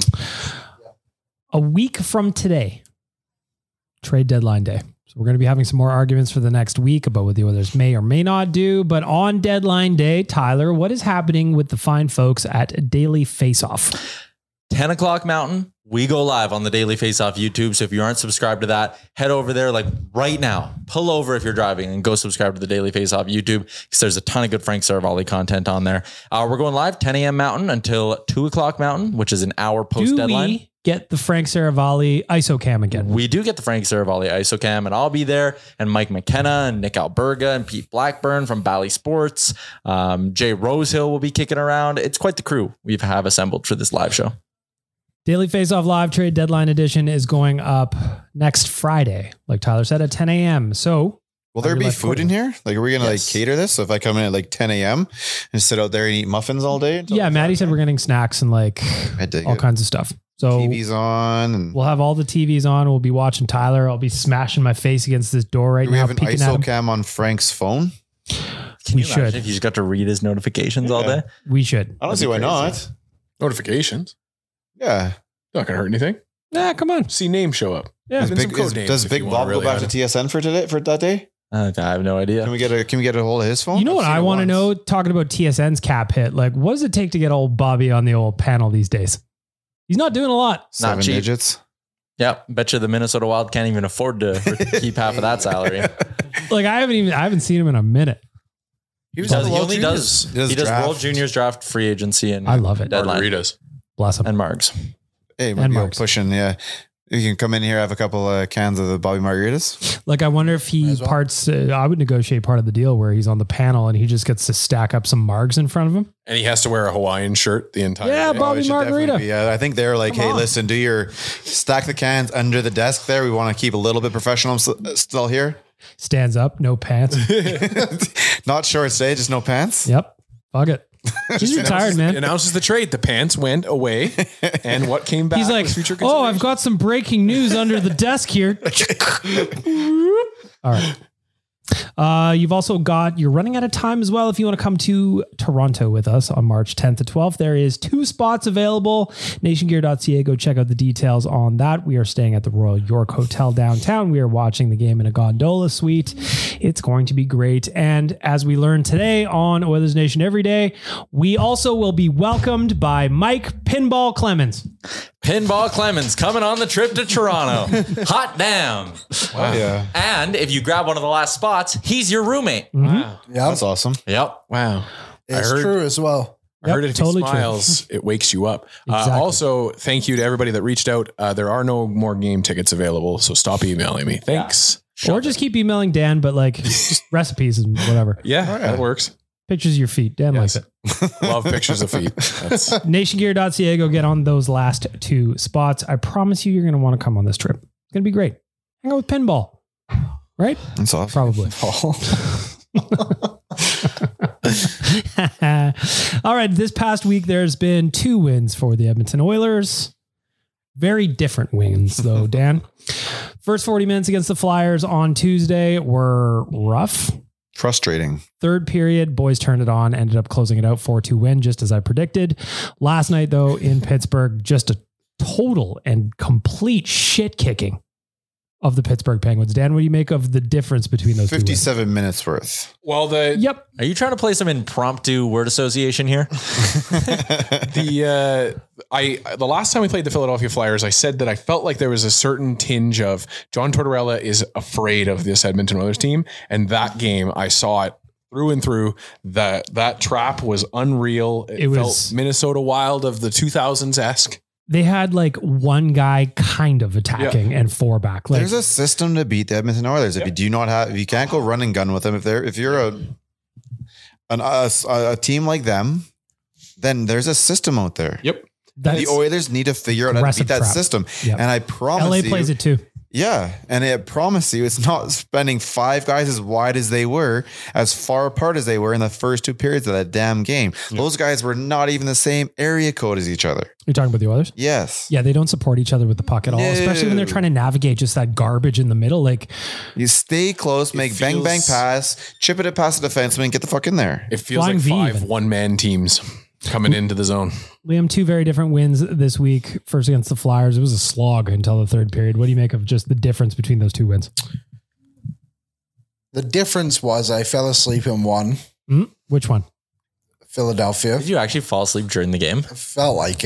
A week from today, trade deadline day. So we're going to be having some more arguments for the next week about what the Oilers may or may not do. But on deadline day, Tyler, what is happening with the fine folks at Daily Faceoff? ten o'clock Mountain, We go live on the Daily Faceoff YouTube. So if you aren't subscribed to that, head over there like right now. Pull over if you're driving and go subscribe to the Daily Faceoff YouTube because there's a ton of good Frank Saravalli content on there. Uh, we're going live ten a.m. Mountain until two o'clock Mountain, which is an hour post deadline. Do we get the Frank Saravalli I S O cam again? We do get the Frank Saravalli I S O cam, and I'll be there. And Mike McKenna and Nick Alberga and Pete Blackburn from Bally Sports. Um, Jay Rosehill will be kicking around. It's quite the crew we have assembled for this live show. Daily Faceoff Live Trade Deadline Edition is going up next Friday, like Tyler said, at ten a.m. So will there be food in here? Like, are we going to Yes. like cater this? So if I come in at like ten a.m. and sit out there and eat muffins all day? until- yeah, Maddie said we're getting snacks and like I dig all it. kinds of stuff. So T V's on. And we'll have all the T Vs on. We'll be watching Tyler. I'll be smashing my face against this door right do we now, have an peeking I S at O him. cam on Frank's phone? Can We you imagine should. if you just got to read his notifications all day? We should. I don't That'd see be why crazy. not. Notifications. Yeah. Not going to hurt anything. Nah, come on. See name show up. Yeah. Does Even some Big, code is- names does if Big you wanna Bob really go back add to it. T S N for today for that day? Uh, I have no idea. Can we get a Can we get a hold of his phone? You know what I've seen I it want to once. know? Talking about T S N's cap hit, like what does it take to get old Bobby on the old panel these days? He's not doing a lot. Seven Not cheap. digits. Yeah, bet you the Minnesota Wild can't even afford to keep half of that salary. Like I haven't even I haven't seen him in a minute. He He, does, he World only Juniors. does, He does he does draft. World Juniors draft, free agency, and I love it. deadline Margaritas. Bless him. and Margs. Hey, And might be out Marks. pushing. Yeah. You can come in here, have a couple uh, cans of the Bobby Margaritas. Like I wonder if he as well. parts. Uh, I would negotiate part of the deal where he's on the panel and he just gets to stack up some margs in front of him. And he has to wear a Hawaiian shirt the entire Yeah, day. Bob- Bobby it should Margarita. definitely be. Yeah, I think they're like, Come hey, on. listen, do your stack the cans under the desk there. We want to keep a little bit professional s- still here. Stands up, no pants. Not shorts today, just no pants. Yep. Fuck it. He's retired, man. Announces the trade. The pants went away, and what came back? He's like, was future oh, I've consideration." got some breaking news under the desk here. All right. Uh, you've also got, you're running out of time as well. If you want to come to Toronto with us on March tenth to twelfth, there is two spots available. nation gear dot c a. Go check out the details on that. We are staying at the Royal York Hotel downtown. We are watching the game in a gondola suite. It's going to be great. And as we learned today on Oilers Nation Every Day, we also will be welcomed by Mike Pinball Clemens. Pinball Clemens coming on the trip to Toronto. Hot damn. Wow. Yeah. And if you grab one of the last spots, he's your roommate. Wow. Yeah, That's awesome. Yep. Wow. it's I heard- true as well. I heard Yep, if totally he true. smiles, it wakes you up. Exactly. Uh, also, thank you to everybody that reached out. Uh, there are no more game tickets available, so stop emailing me. Thanks. Or just keep emailing Dan, but like just recipes and whatever. Yeah, Oh, yeah. that works. Pictures of your feet. Dan Yes. likes it. Love pictures of feet. That's, nation gear dot c a. Go get on those last two spots. I promise you, you're going to want to come on this trip. It's going to be great. Hang out with pinball, right? That's awesome. Probably. All right. This past week, there's been two wins for the Edmonton Oilers. Very different wins, though, Dan. First forty minutes against the Flyers on Tuesday were rough. Frustrating. Third period, boys turned it on, ended up closing it out four two win, just as I predicted. Last night, though, in Pittsburgh, just a total and complete shit kicking of the Pittsburgh Penguins. Dan, what do you make of the difference between those two wins? fifty-seven minutes worth. well, the Yep. Are you trying to play some impromptu word association here? the uh, I the last time we played the Philadelphia Flyers, I said that I felt like there was a certain tinge of John Tortorella is afraid of this Edmonton Oilers team, and that game I saw it through and through. That that trap was unreal. It, It felt was- Minnesota Wild of the two thousands esque. They had like one guy kind of attacking and four back. Like, There's a system to beat the Edmonton Oilers. If you do not have, if you can't go run and gun with them, if they're, if you're a, an, a, a team like them, then there's a system out there. Yep. that's, The Oilers need to figure out how to Aggressive beat that trap. system. Yep. And I promise L A you, plays it too. yeah. And I promise you, it's not spending five guys as wide as they were, as far apart as they were in the first two periods of that damn game. Those guys were not even the same area code as each other. You're talking about the Oilers? Yes. Yeah, they don't support each other with the puck at all, especially when they're No. trying to navigate just that garbage in the middle. Like, You stay close, make bang, bang feels- pass, chip it past the defenseman, get the fuck in there. It feels Flying like V five even. one man teams coming into the zone. Liam, two very different wins this week. First against the Flyers. It was a slog until the third period. What do you make of just the difference between those two wins? The difference was I fell asleep in one, Mm, which one? Philadelphia. Did you actually fall asleep during the game? Felt like it.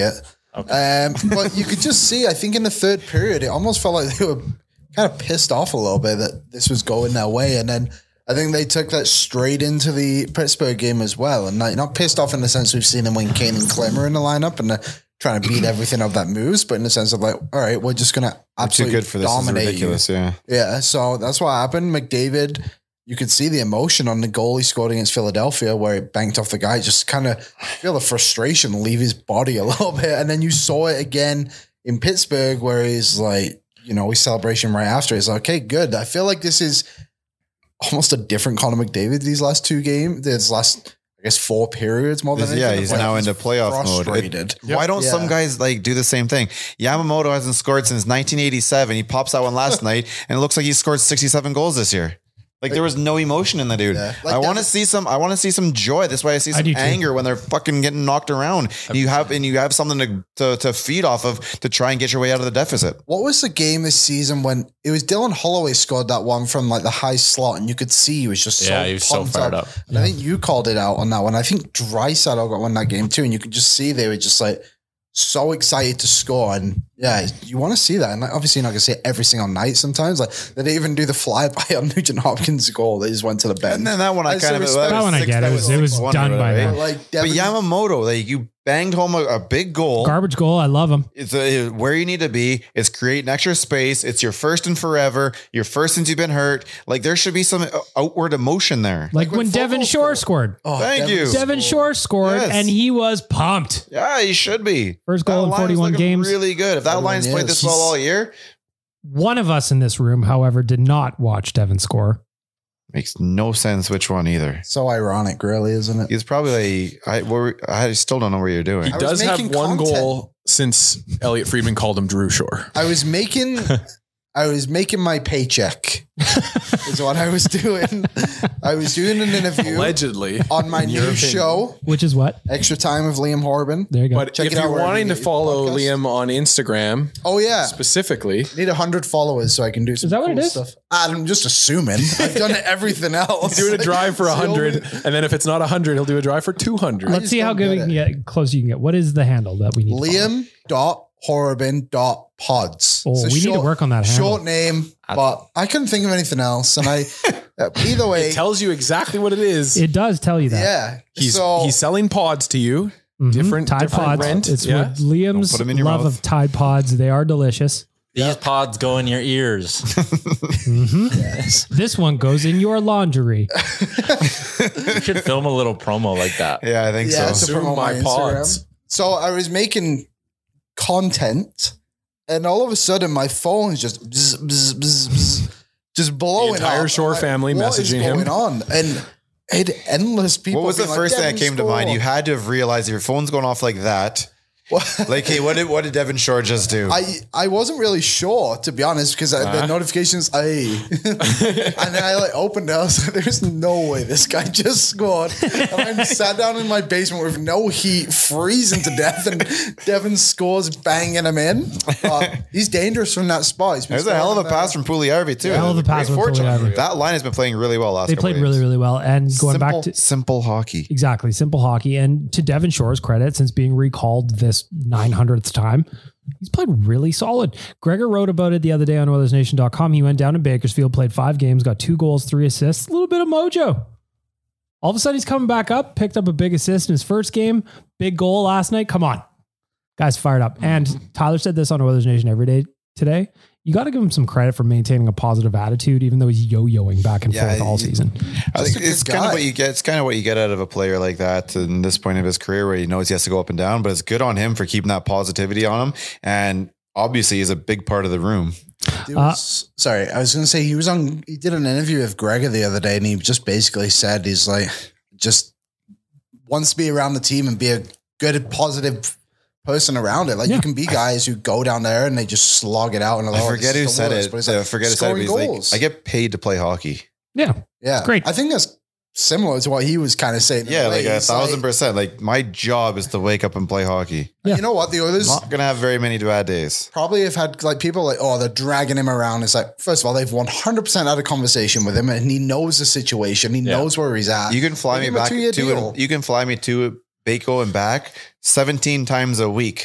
Okay. Um, but you could just see, I think in the third period, it almost felt like they were kind of pissed off a little bit that this was going their way. And then I think they took that straight into the Pittsburgh game as well. And not, not pissed off in the sense we've seen them when Kane and Klemmer in the lineup and they're trying to beat everything of that moves, but in the sense of like, all right, we're just going to absolutely too good for this. dominate This is ridiculous, you. yeah. Yeah, so that's what happened. McDavid, you could see the emotion on the goal he scored against Philadelphia where he banked off the guy, just kind of feel the frustration leave his body a little bit. And then you saw it again in Pittsburgh where he's like, you know, his celebration right after. He's like, okay, good. I feel like this is almost a different Connor McDavid these last two games, these last, I guess, four periods more than anything. Yeah, he's like, now he's into playoff mode. frustrated. It- Why don't Yeah. some guys like do the same thing? Yamamoto hasn't scored since nineteen eighty-seven. He pops that one last night, and it looks like he scored sixty-seven goals this year. Like there was no emotion in the dude. Yeah. Like I want to that- see some. I want to see some joy. That's why I see I some do too. anger when they're fucking getting knocked around. You have and you have something to, to to feed off of to try and get your way out of the deficit. What was the game this season when it was Dylan Holloway scored that one from like the high slot and you could see he was just so Yeah, he was so pumped fired up. And I think you called it out on that one. I think Draisaitl got one that game too, and you could just see they were just like so excited to score. And yeah, you want to see that. And like, obviously you're not going to see it every single night sometimes. Like they didn't even do the flyby on Nugent Hopkins' goal. They just went to the bench. And then that one I I kind of still that, respect- That one I six- get. It that was- it was six one done or by whatever, then. right? Like But Devin- Yamamoto, like you banged home a, a big goal. Garbage goal. I love him. It's a, where you need to be. It's creating extra space. It's your first and forever. Your first since you've been hurt. Like there should be some outward emotion there. Like, when when Devin football Shore scored. scored. Oh, Thank Devin you. Devin Shore scored, Yes. and he was pumped. Yeah, you should be. First goal That in line is forty-one looking games. Really good. If that forty-one line's played years. this well all year, One of us in this room, however, did not watch Devin score. makes no sense which one either. So ironic, really, isn't it? He's probably like, I, where, I still don't know what you're doing. He I was does have making one content. goal since Elliot Friedman called him Drew Shore. I was making I was making my paycheck is what I was doing. I was doing an interview Allegedly. on my in your new opinion. show, Which is what? Extra Time with Liam Horban. There you go. But Check if it out you're wherever wanting you to get your follow podcast. Liam on Instagram Oh yeah. specifically, Need a hundred followers so I can do some that what cool it is? stuff. I'm just assuming. I've done everything else. doing a drive for It's the one hundred, only- and then if it's not one hundred, he'll do a drive for two hundred. Let's just see how don't good we get can it. get, close you can get. What is the handle that we need? to follow? Liam dot Horban dot pods. Oh, It's a we need to work on that handle. Short name, but I couldn't think of anything else. And I, uh, either way, It tells you exactly what it is. It does tell you that. yeah. he's so he's selling pods to you. Mhm. Different- Tide different Pods. rent, It's yeah. with Liam's Don't put 'em in your love mouth. of Tide Pods. They are delicious. These pods go in your ears. This one goes in your laundry. You should film a little promo like that. Yeah, I think yeah, so. to Zoom promote my my Instagram. pods. So I was making content, and all of a sudden my phone's just bzz, bzz, bzz, bzz, just blowing. entire up. Shore I'm family what is messaging him. going on? And I had endless people. What was the being like, first thing that "Devin came to mind? scored." You had to have realized your phone's going off like that. Like, hey, what did what did Devin Shore just do? I, I wasn't really sure, to be honest, because I the notifications, I, and then I like opened it. I was like, there's no way this guy just scored. And I sat down in my basement with no heat, freezing to death, and Devin scores banging him in. But he's dangerous from that spot. He's been There's a hell of a scoring pass from Pugliarvi too. Hell of a Great pass from fortune. Pugliarvi. That line has been playing really well last. They couple played games. really, really well. And going simple, back to simple hockey. exactly simple hockey, and to Devin Shore's credit, since being recalled this nine hundredth time, he's played really solid. Gregor wrote about it the other day on Oilers Nation dot com. He went down to Bakersfield, played five games, got two goals, three assists, a little bit of mojo. All of a sudden, he's coming back up, picked up a big assist in his first game, big goal last night. Come on. Guy's fired up. And Tyler said this on Oilers Nation every day today. You got to give him some credit for maintaining a positive attitude, even though he's yo-yoing back and Yeah, forth all he- season. I Just think a it's good kind of guy. what you get. It's kind of what you get out of a player like that in this point of his career, where he knows he has to go up and down. But it's good on him for keeping that positivity on him, and obviously he's a big part of the room. It was- sorry, I was going to say he was on. He did an interview with Gregor the other day, and he just basically said he's like just wants to be around the team and be a good, positive person around it. Like Yeah. you can be guys who go down there and they just slog it out. And I forget who said it. But I forget who said it. But he's like, I get paid to play hockey. Yeah. yeah, great. I think that's similar to what he was kind of saying. in Yeah, way. like a He's thousand like, percent. Like my job is to wake up and play hockey. Yeah. You know what? The Oilers Not gonna have very many bad days. probably have had like people like, oh, they're dragging him around. It's like, first of all, they've one hundred percent had a conversation with him and he knows the situation. He Yeah. knows where he's at. You can fly Give me him a back two-year to deal. it. You can fly me to Baco and back seventeen times a week.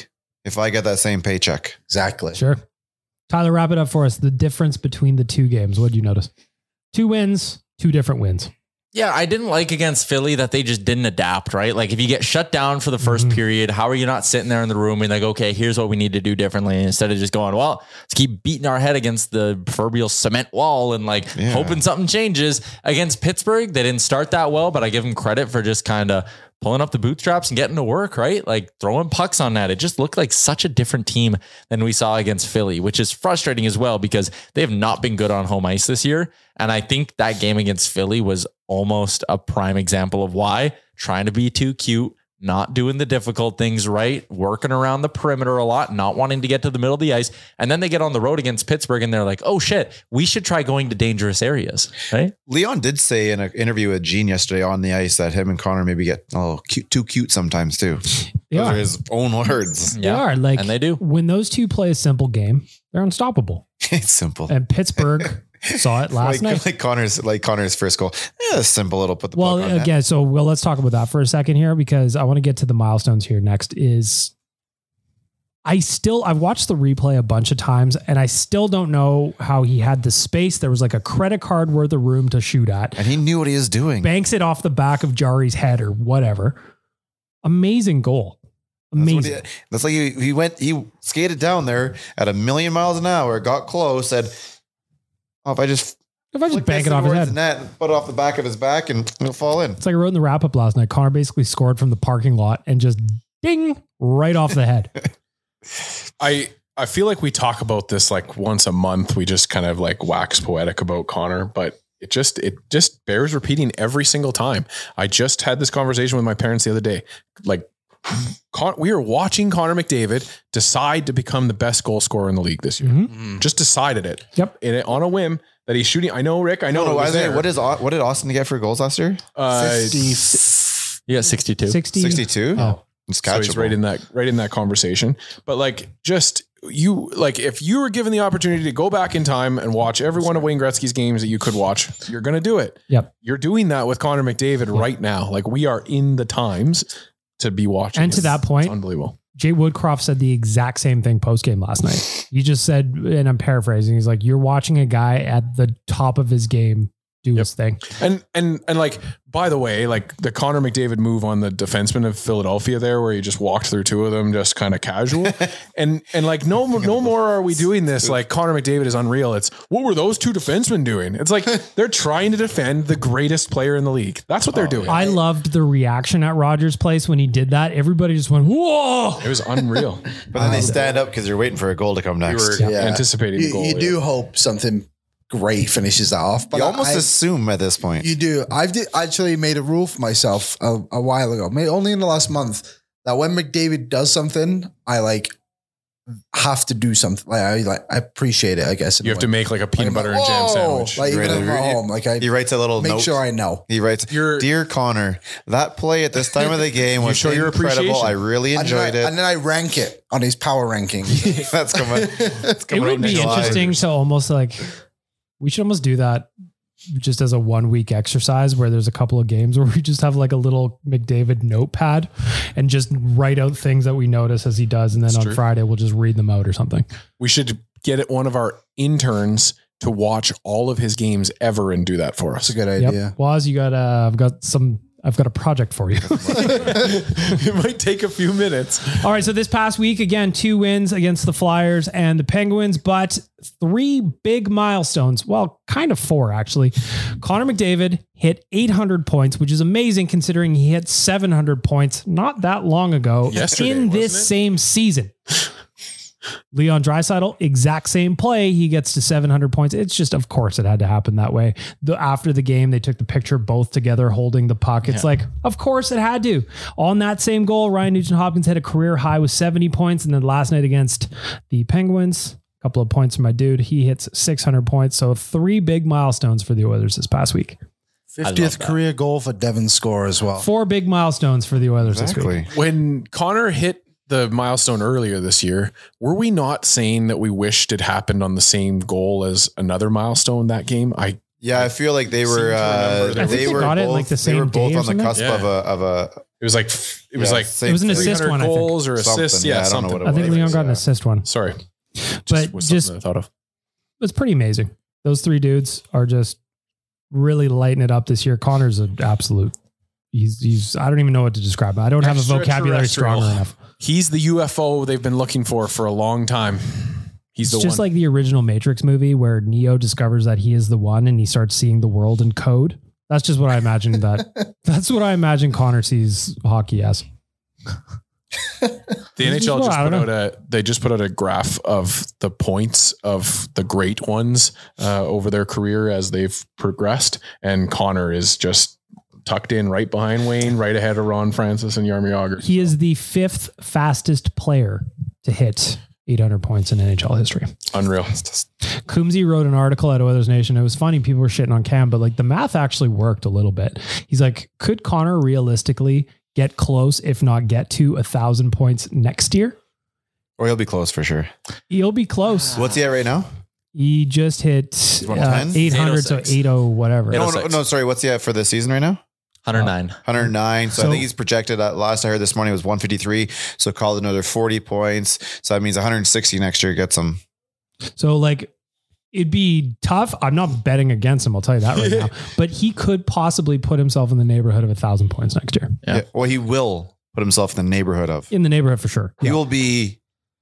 if I get that same paycheck. Exactly. Sure. Tyler, wrap it up for us. The difference between the two games. What did you notice? Two wins, two different wins. Yeah, I didn't like against Philly that they just didn't adapt, right? Like if you get shut down for the first mm-hmm. period, how are you not sitting there in the room and like, okay, here's what we need to do differently instead of just going, well, let's keep beating our head against the proverbial cement wall and like yeah. hoping something changes. Against Pittsburgh, they didn't start that well, but I give them credit for just kind of pulling up the bootstraps and getting to work, right? Like throwing pucks on that. It just looked like such a different team than we saw against Philly, which is frustrating as well because they have not been good on home ice this year. And I think that game against Philly was almost a prime example of why. Trying to be too cute, not doing the difficult things right, working around the perimeter a lot, not wanting to get to the middle of the ice. And then they get on the road against Pittsburgh and they're like, oh shit, we should try going to dangerous areas, right? Leon did say in an interview with Gene yesterday on the ice that him and Connor maybe get oh cute, too cute sometimes too. They Those are. are his own words. They yeah. are. Like, and they do. When those two play a simple game, they're unstoppable. It's simple. And Pittsburgh saw it last like, night. Like Connor's, like Connor's first goal. Yeah, simple. It'll put the well, puck on again, net. so well, let's talk about that for a second here because I want to get to the milestones here next. Is I still I've watched the replay a bunch of times and I still don't know how he had the space. There was like a credit card worth of room to shoot at, and he knew what he was doing. Banks it off the back of Jari's head or whatever. Amazing goal. Amazing. That's, he, that's like he, he went, he skated down there at a million miles an hour, got close, said, "Oh, if I just if I just bank it off his head, the net, and put it off the back of his back, and it'll fall in." It's like I wrote in the wrap up last night. Connor basically scored from the parking lot and just ding right off the head. I I feel like we talk about this like once a month. We just kind of like wax poetic about Connor, but it just it just bears repeating every single time. I just had this conversation with my parents the other day. Like Con- we are watching Connor McDavid decide to become the best goal scorer in the league this year. Mm-hmm. Just decided it. Yep. And it, on a whim that he's shooting. I know, Rick. I know. No, no, it was there. What is what did Austin get for goals last year? Uh, fifty, yeah, sixty-two. sixty, sixty-two. Oh, it's so he's right in that right in that conversation. But like, just you like if you were given the opportunity to go back in time and watch every one of Wayne Gretzky's games that you could watch, you're going to do it. Yep. You're doing that with Connor McDavid yep. right now. Like we are in the times to be watching. And to that point, it's unbelievable. Jay Woodcroft said the exact same thing post-game last night. He just said, and I'm paraphrasing, he's like, you're watching a guy at the top of his game do yep. his thing. And, and, and like, by the way, like the Connor McDavid move on the defenseman of Philadelphia there, where he just walked through two of them, just kind of casual. and, and like, no, no more are we doing this. Like Connor McDavid is unreal. It's what were those two defensemen doing? It's like, they're trying to defend the greatest player in the league. That's what they're doing. I loved the reaction at Rogers Place when he did that. Everybody just went, whoa. It was unreal. But then they stand up because you're waiting for a goal to come next. We were yeah. anticipating you, the goal. You yeah. do hope something great finishes that off, but you almost I, assume at this point. You do. I've did, actually made a rule for myself a, a while ago, maybe only in the last month, that when McDavid does something, I like have to do something. Like I like I appreciate it. I guess you have to make like a peanut like, butter and jam sandwich. Like even at home, like I he writes a little make note. sure I know. He writes, Your, "Dear Connor, that play at this time of the game was show your incredible. I really enjoyed and I, it." And then I rank it on his power ranking. That's coming. That's coming. It would be July. interesting to almost like. We should almost do that just as a one week exercise where there's a couple of games where we just have like a little McDavid notepad and just write out things that we notice as he does. And then That's on true. Friday, we'll just read them out or something. We should get one of our interns to watch all of his games ever and do that for us. That's a good idea. Yep. Waz, you got, uh, I've got some, I've got a project for you. It might take a few minutes. All right. So this past week, again, two wins against the Flyers and the Penguins, but three big milestones. Well, kind of four, actually. Connor McDavid hit eight hundred points, which is amazing considering he hit seven hundred points not that long ago Yesterday, in this same season. Leon Draisaitl, exact same play. He gets to seven hundred points. It's just, of course, it had to happen that way. The, after the game, they took the picture both together holding the puck. It's yeah. like, of course it had to. On that same goal, Ryan Nugent-Hopkins had a career high with seventy points. And then last night against the Penguins, a couple of points from my dude, he hits six hundred points. So three big milestones for the Oilers this past week. fiftieth career goal for Devin Score as well. Four big milestones for the Oilers exactly. this week. When Connor hit the milestone earlier this year, were we not saying that we wished it happened on the same goal as another milestone that game? I yeah, I feel like they were uh, they, they were got both, it like the same they were both day on the something? cusp yeah. of a of a It was like it was Yeah, like same It was an thing. assist three hundred one, I think. goals or assists. Something. Yeah, Yeah, I don't know something. what it I think was. Leon got an Yeah. assist one. Sorry, But was just- something I thought of. It's pretty amazing. Those three dudes are just really lighting it up this year. Connor's an absolute. He's he's. I don't even know what to describe him. I don't have a vocabulary strong Extraterrestrial. enough. He's the U F O they've been looking for for a long time. He's It's the just one. like the original Matrix movie where Neo discovers that he is the one and he starts seeing the world in code. That's just what I imagine that. That's what I imagine Connor sees hockey as. The N H L Well, just I put don't out a they just put out a graph of the points of the great ones uh, over their career as they've progressed, and Connor is just tucked in right behind Wayne, right ahead of Ron Francis and Jaromir Jagr. He is the fifth fastest player to hit eight hundred points in N H L history. Unreal. Coombsy wrote an article at Oilers Nation. It was funny. People were shitting on Cam, but like the math actually worked a little bit. He's like, could Connor realistically get close, if not get to a thousand points next year? Or he'll be close for sure. He'll be close. What's he at right now? He just hit uh, one ten? eight hundred, so eighty whatever. No, no, 806. no, sorry. What's he at for the season right now? one oh nine. one oh nine. So, So- I think he's projected at last I heard this morning was one fifty-three. So call it another forty points. So that means one hundred sixty next year gets him. So like it'd be tough. I'm not betting against him. I'll tell you that right now. But he could possibly put himself in the neighborhood of a thousand points next year. Yeah. Yeah. Well, he will put himself in the neighborhood of. In the neighborhood for sure. He Yeah. will be.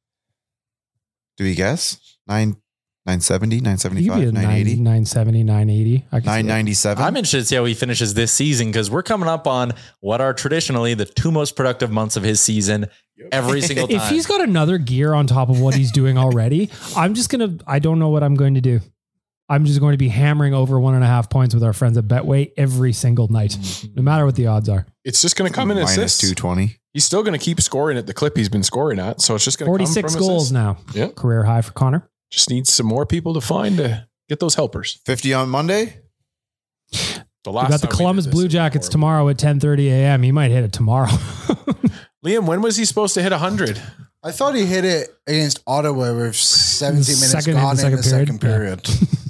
Do we guess nine nine seventy, nine He could be seventy-five, a nine eighty, nine seventy, nine eighty. I could see nine it. ninety-seven? I'm interested to see how he finishes this season because we're coming up on what are traditionally the two most productive months of his season every single time. If he's got another gear on top of what he's doing already, I'm just going to, I don't know what I'm going to do. I'm just going to be hammering over one and a half points with our friends at Betway every single night, no matter what the odds are. It's just going to come in minus assists. two twenty. He's still going to keep scoring at the clip he's been scoring at. So it's just going to come forty-six from goals assists. now. Yeah. Career high for Connor. Just needs some more people to find to get those helpers. fifty on Monday. The We last got the time we Columbus did this, Blue it was Jackets horrible. tomorrow at ten thirty a.m. He might hit it tomorrow. Liam, when was he supposed to hit one hundred? I thought he hit it against Ottawa with seventy minutes Second- gone the in the second second period.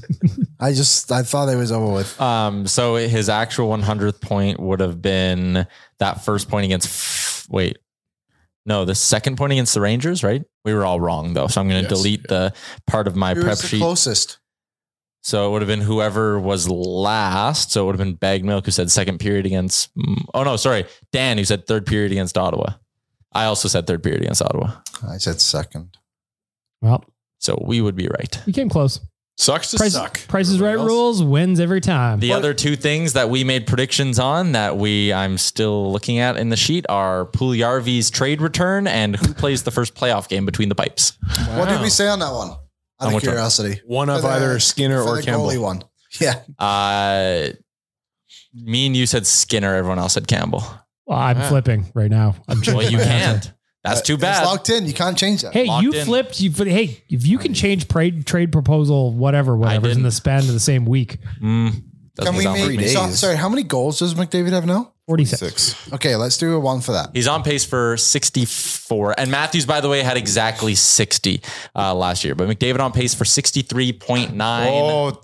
I just, I thought it was over with. Um, so his actual one hundredth point would have been that first point against, wait, no, the second point against the Rangers, right? We were all wrong though. So I'm going to Yes, delete yeah. the part of my Who prep was the sheet. closest? So it would have been whoever was last. So it would have been Bag Milk who said second period against, mm, oh no, sorry. Dan who said third period against Ottawa. I also said third period against Ottawa. I said second. Well, So we would be right. we came close. Sucks to Price, suck. Price is Right Everybody else. rules wins every time. The other two things that we made predictions on that we I'm still looking at in the sheet are Puljujärvi's trade return and who plays the first playoff game between the pipes. What did we say on that one? Out On of which one? curiosity. One of For the- either Skinner for or the Campbell. goalie one. Yeah. Uh, me and you said Skinner. Everyone else said Campbell. Well, I'm Yeah. flipping right now. I'm Well, changing you my answer. can't. That's too It's bad. locked in. You can't change that. Hey, Locked you in. flipped. You hey, if you can change trade trade proposal, whatever, whatever, in didn't. the span of the same week. Mm, doesn't Can we sound like make, me. so, days. sorry, how many goals does McDavid have now? forty-six. Six. Okay, let's do a one for that. He's on pace for sixty-four. And Matthews, by the way, had exactly sixty uh, last year. But McDavid on pace for sixty-three point nine. Oh,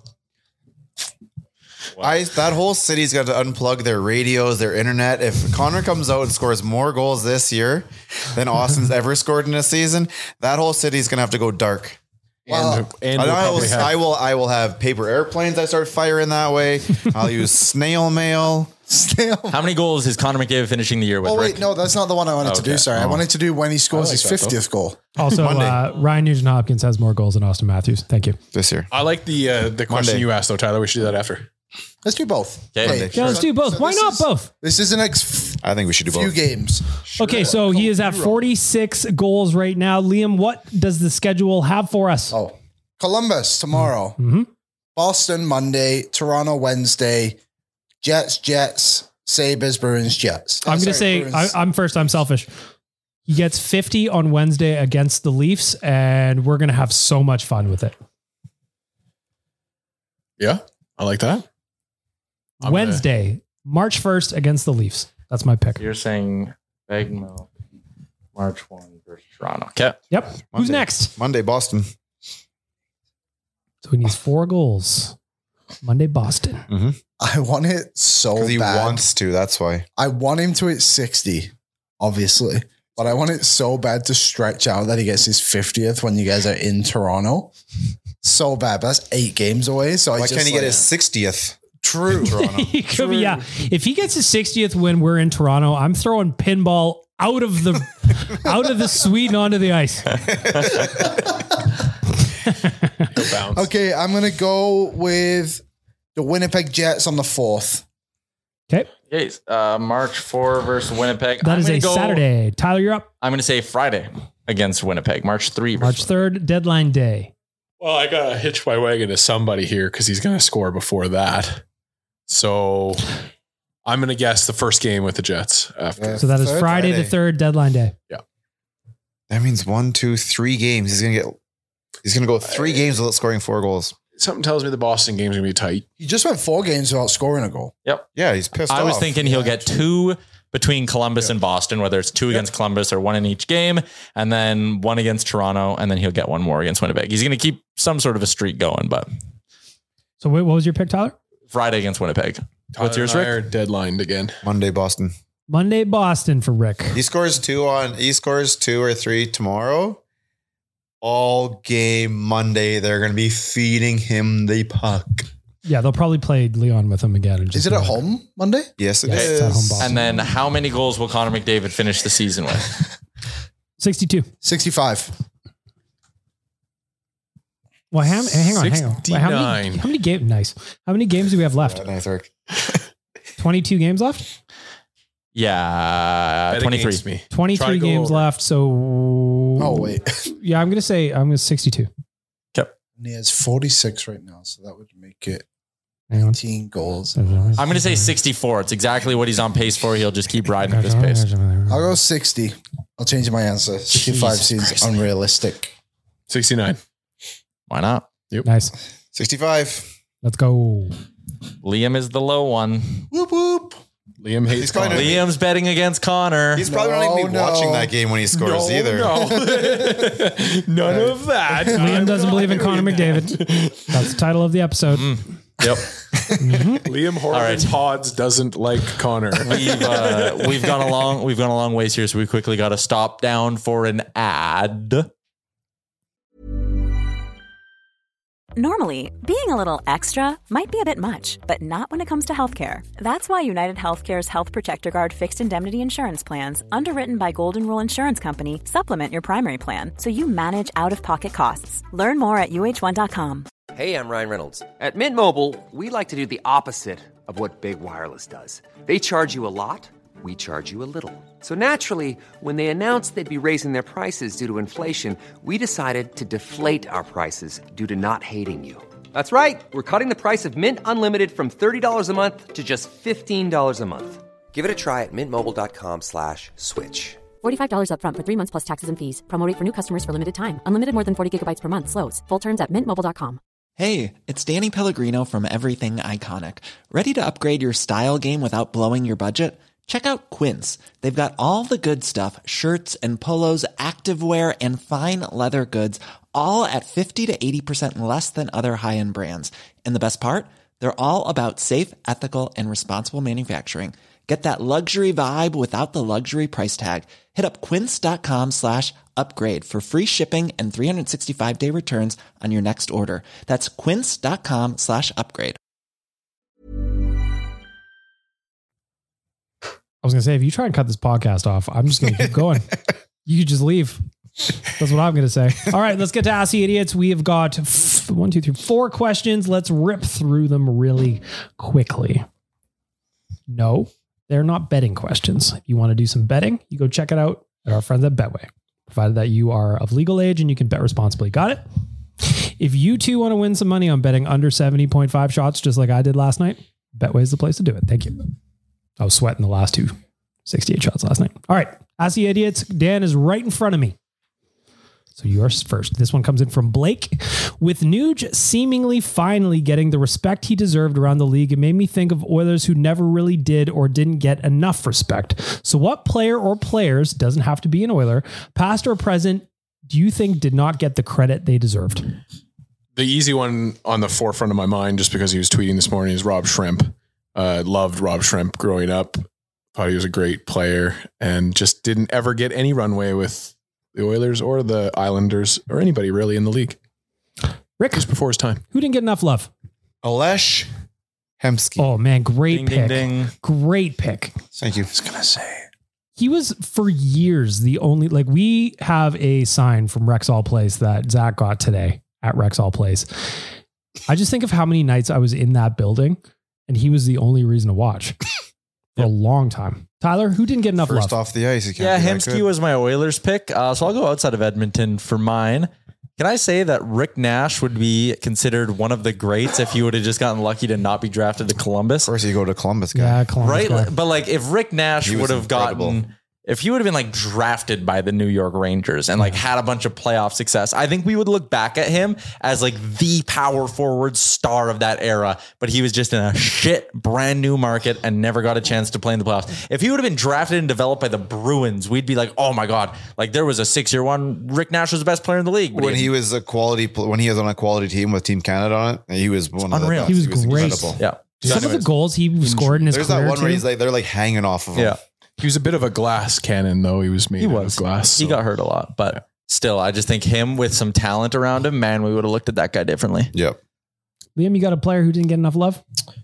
I that whole city's got to unplug their radios, their internet. If Connor comes out and scores more goals this year than Austin's ever scored in a season, that whole city's gonna have to go dark. And, and And we'll I, probably will, have- I will. I will have paper airplanes. I start firing that way. I'll use snail mail. Still. How many goals is Connor McDavid finishing the year with? Oh, wait, Rick? no, that's not the one I wanted to Okay. do. Sorry. I Oh. wanted to do when he scores like his that, fiftieth goal. Also, Monday. uh, Ryan Nugent Hopkins has more goals than Austin Matthews. Thank you. This year. I like the uh, the question Monday. you asked though, Tyler. We should do that after. Let's do both. Okay. Yeah, let's do both. Why this not is- both? This is the next I think we should do few both. games. Okay, so he is at forty-six goals right now. Liam, what does the schedule have for us? Oh, Columbus tomorrow. Mhm. Boston Monday. Toronto Wednesday. Jets, Jets. Sabres, Bruins, Jets. I'm going to Sorry, say, I, Bruins. I'm first. I'm selfish. He gets fifty on Wednesday against the Leafs, and we're going to have so much fun with it. Yeah, I like that. I'm Wednesday, March first against the Leafs. That's my pick. You're saying Bag Milk, March first versus Toronto. Okay. Yep. Who's Monday. next? Monday, Boston. So he needs four goals. Monday, Boston. Mm-hmm. I want it so bad. He wants to. That's why. I want him to hit sixty, obviously. But I want it so bad to stretch out that he gets his fiftieth when you guys are in Toronto. So bad. But that's eight games away. So Why I can't he get his sixtieth? True. Toronto. He could be, yeah. If he gets his sixtieth when we're in Toronto, I'm throwing pinball out of the out of the suite and onto the ice. Okay, I'm gonna go with the Winnipeg Jets on the fourth. Okay. Okay, uh, March fourth versus Winnipeg. That I'm is a gonna go- Saturday. Tyler, you're up. I'm going to say Friday against Winnipeg. March third. March third, deadline day. Well, I got to hitch my wagon to somebody here because he's going to score before that. So I'm going to guess the first game with the Jets after. So that is Friday the third, deadline day. Yeah. That means one, two, three games. He's gonna get. He's gonna go three games without scoring four goals. Something tells me the Boston game's gonna be tight. He just went four games without scoring a goal. Yep. Yeah, he's pissed I off. was thinking he'll get two between Columbus and Boston, whether it's two against Columbus or one in each game, and then one against Toronto, and then he'll get one more against Winnipeg. He's going to keep some sort of a streak going, but So wait, what was your pick, Tyler? Friday against Winnipeg. What's yours, Rick? Rick? Deadlined again. Monday, Boston. Monday, Boston for Rick. He scores two on. He scores two or three tomorrow. All game Monday, they're going to be feeding him the puck. Yeah, they'll probably play Leon with him again. And just Is it at home Monday? Yes, it Yes, is. it's at home, Boston. And then how many goals will Connor McDavid finish the season with? sixty-two. sixty-five. Well, hang, hang on, hang on. Wait, how many, sixty-nine. how many games? Nice. How many games do we have left? Yeah, nice work. twenty-two games left? Yeah, Bet twenty-three. against me. Try twenty-three to go games over. left. So, Oh, wait. yeah, I'm going to say I'm going to sixty-two. And he has forty-six right now, so that would make it Hang on. eighteen goals. I'm going to say sixty-four. It's exactly what he's on pace for. He'll just keep riding at this pace. I'll go sixty. I'll change my answer. sixty-five Jesus seems Christ. unrealistic. sixty-nine. Why not? Nice. sixty-five. Let's go. Liam is the low one. Whoop, whoop. Liam hates He's probably Connor. Liam's betting against Connor. He's probably not even No, watching no. that game when he scores No, either. no. None of that. Liam doesn't believe in Connor McDavid. That's the title of the episode. Yep. Liam Horton right. Pods doesn't like Connor. We've uh, we've gone a long we've gone a long ways here, so we quickly got to stop down for an ad. Normally, being a little extra might be a bit much, but not when it comes to healthcare. That's why United Healthcare's Health Protector Guard fixed indemnity insurance plans, underwritten by Golden Rule Insurance Company, supplement your primary plan so you manage out-of-pocket costs. Learn more at U H one dot com. Hey, I'm Ryan Reynolds. At Mint Mobile, we like to do the opposite of what Big Wireless does. They charge you a lot, we charge you a little. So naturally, when they announced they'd be raising their prices due to inflation, we decided to deflate our prices due to not hating you. That's right. We're cutting the price of Mint Unlimited from thirty dollars a month to just fifteen dollars a month. Give it a try at mintmobile.com slash switch. forty-five dollars up front for three months plus taxes and fees. Promo rate for new customers for limited time. Unlimited more than forty gigabytes per month. Slows full terms at mint mobile dot com. Hey, it's Danny Pellegrino from Everything Iconic. Ready to upgrade your style game without blowing your budget? Check out Quince. They've got all the good stuff, shirts and polos, activewear, and fine leather goods, all at fifty to eighty percent less than other high-end brands. And the best part? They're all about safe, ethical, and responsible manufacturing. Get that luxury vibe without the luxury price tag. Hit up quince.com slash upgrade for free shipping and three sixty-five day returns on your next order. That's quince.com slash upgrade. I was going to say, if you try and cut this podcast off, I'm just going to keep going. You could just leave. That's what I'm going to say. All right, let's get to Ask the Idiots. We have got f- one, two, three, four questions. Let's rip through them really quickly. No, they're not betting questions. If you want to do some betting, you go check it out at our friends at Betway, provided that you are of legal age and you can bet responsibly. Got it? If you too want to win some money on betting under seventy point five shots, just like I did last night, Betway is the place to do it. Thank you. I was sweating the last two sixty-eight shots last night. All right. Ask the Idiots. Dan is right in front of me. So yours first. This one comes in from Blake. With Nuge seemingly finally getting the respect he deserved around the league, it made me think of Oilers who never really did or didn't get enough respect. So what player or players, doesn't have to be an Oiler, past or present, do you think did not get the credit they deserved? the easy one on the forefront of my mind, just because he was tweeting this morning, is Rob Schremp. Uh, loved Rob Schremp growing up. Thought he was a great player and just didn't ever get any runway with the Oilers or the Islanders or anybody really in the league. Rick, just before his time. Who didn't get enough love? Alesh Hemsky. Oh man, great Ding, pick. ding, ding. Great pick. Thank you. I was gonna say He was for years the only, like, we have a sign from Rexall Place that Zach got today at Rexall Place. I just think of how many nights I was in that building and he was the only reason to watch for a long time. Tyler, who didn't get enough First love? off the ice. Yeah, Hemsky was my Oilers pick. Uh, so I'll go outside of Edmonton for mine. Can I say that Rick Nash would be considered one of the greats if he would have just gotten lucky to not be drafted to Columbus? Of course, you go to Columbus, guy. Yeah, Columbus Right? guy. But like if Rick Nash He was would have incredible. gotten, if he would have been like drafted by the New York Rangers and like had a bunch of playoff success, I think we would look back at him as like the power forward star of that era. But he was just in a shit brand new market and never got a chance to play in the playoffs. If he would have been drafted and developed by the Bruins, we'd be like, oh my God, like there was a six year one. Rick Nash was the best player in the league. But When he was a quality, pl- when he was on a quality team with Team Canada on it, he was one of the unreal. best. He was great. incredible. yeah. Some of the goals he scored in his There's career that one too. where he's like, they're like hanging off of him. Yeah. He was a bit of a glass cannon, though. He was made He out was of glass. He so- got hurt a lot, but still, I just think him with some talent around him, man, we would have looked at that guy differently. Yep. Liam, you got a player who didn't get enough love?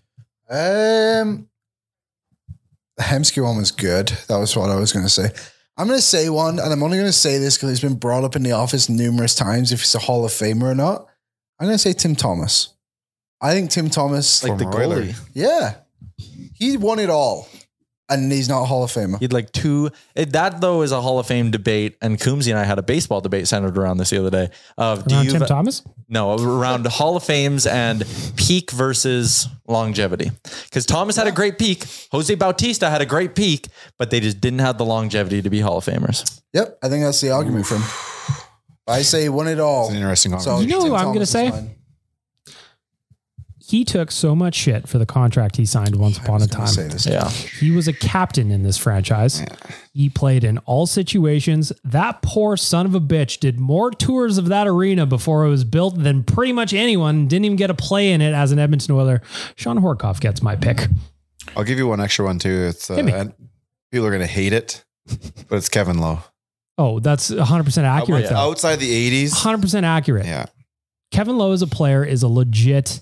Um, the Hemsky one was good. That was what I was going to say. I'm going to say one, and I'm only going to say this because it's been brought up in the office numerous times if he's a Hall of Famer or not. I'm going to say Tim Thomas. I think Tim Thomas, Like the Former Oiler. goalie. yeah, he won it all, and he's not a Hall of Famer. He'd like two. It, that though is a Hall of Fame debate, and Coombsy and I had a baseball debate centered around this the other day. Of do Around you Tim Thomas? no around Hall of Fames and peak versus longevity? Because Thomas had a great peak, Jose Bautista had a great peak, but they just didn't have the longevity to be Hall of Famers. Yep, I think that's the argument for him. I say he won it all. It's an interesting So conversation. You know Tim who I'm Thomas gonna is say? mine. He took so much shit for the contract he signed once upon a I was gonna time. say this. Yeah, He was a captain in this franchise. He played in all situations. That poor son of a bitch did more tours of that arena before it was built than pretty much anyone. Didn't even get a play in it as an Edmonton Oiler. Sean Horkoff gets my pick. I'll give you one extra one too. It's uh, Hit me. and people are going to hate it, but it's Kevin Lowe. Oh, that's one hundred percent accurate, though. Outside the eighties. one hundred percent accurate. Yeah. Kevin Lowe as a player is a legit,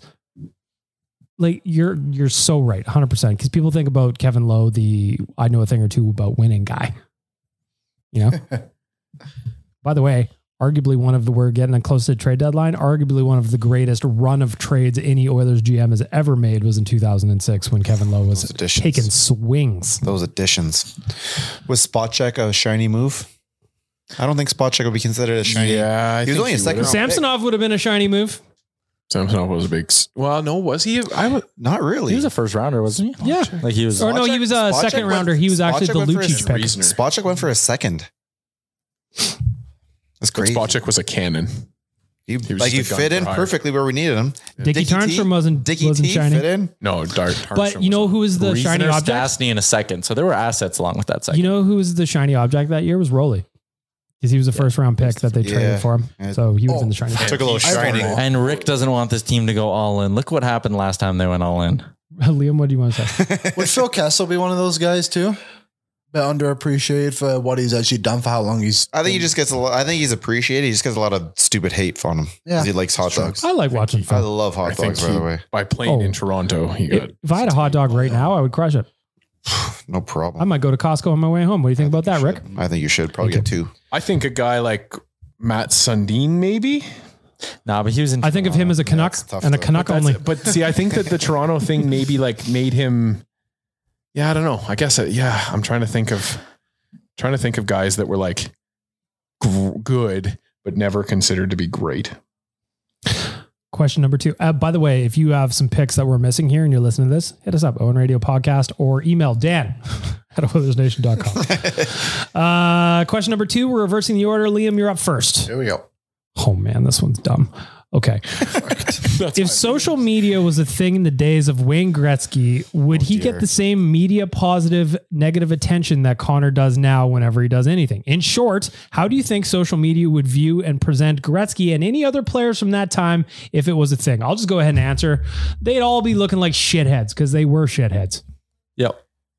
like you're you're so right, one hundred percent. Because people think about Kevin Lowe, the I know a thing or two about winning guy. You know? By the way, arguably one of the, we're getting close to the trade deadline, arguably one of the greatest run of trades any Oilers G M has ever made was in two thousand six when Kevin Lowe was Those additions. taking swings. Those additions. Was Spot Check a shiny move? I don't think Spot Check would be considered a shiny. Yeah, I he was think only a he second would've. round pick. Samsonov would have been a shiny move. Samsonov was a big. s- Well, no, was he? I would. Not really. he was a first rounder, wasn't he? Yeah. like he was. Or no, he was a Spot Check second went- rounder. He was Spot actually Check the went for his Lucic pick. reason. Spot Check went for a second. That's But crazy. Spacek was a cannon. He, was like he just a gun fit for in hire. perfectly where we needed him. Dickie Tarnstrom wasn't, Dickie wasn't T shiny. fit in. No, Dart. But you know who was the shiny Reasoner, object? Stastny in a second. So there were assets along with that second. You know who was the shiny object that year was Roley. Because he was the first round pick that they Yeah. traded for him. Yeah. So he was Oh. in the shiny. Took a little shining. and Rick doesn't want this team to go all in. Look what happened last time they went all in. Liam, what do you want to say? Would Phil Kessel be one of those guys too? Bit underappreciated for what he's actually done for how long he's. I think he just gets a lot. I think he's appreciated. He just gets a lot of stupid hate from him. Yeah. He likes hot dogs. I like watching I film. love hot I think dogs, by he- the way. by playing Oh. in Toronto, he got. If I had a hot dog right now, I would crush it. No problem. I might go to Costco on my way home. What do you think about that, Rick? I think you should probably Thank get two. I think a guy like Matt Sundin, maybe. Nah, but he was in. I think of him as a Canuck it's tough and a though. Canuck That's only. it. But see, I think that the Toronto thing maybe like made him. Yeah, I don't know. I guess. It, yeah, I'm trying to think of, trying to think of guys that were like gr- good but never considered to be great. Question number two. Uh, by the way, if you have some picks that we're missing here and you're listening to this, hit us up, Owen Radio Podcast, or email Dan at Oilers Nation dot com. uh, question number two. We're reversing the order. Liam, you're up first. Here we go. Oh man, this one's dumb. Okay. If social media was a thing in the days of Wayne Gretzky, would Oh, he dear. get the same media positive, negative attention that Connor does now whenever he does anything? In short, how do you think social media would view and present Gretzky and any other players from that time if it was a thing? I'll just go ahead and answer. They'd all be looking like shitheads because they were shitheads. Yep.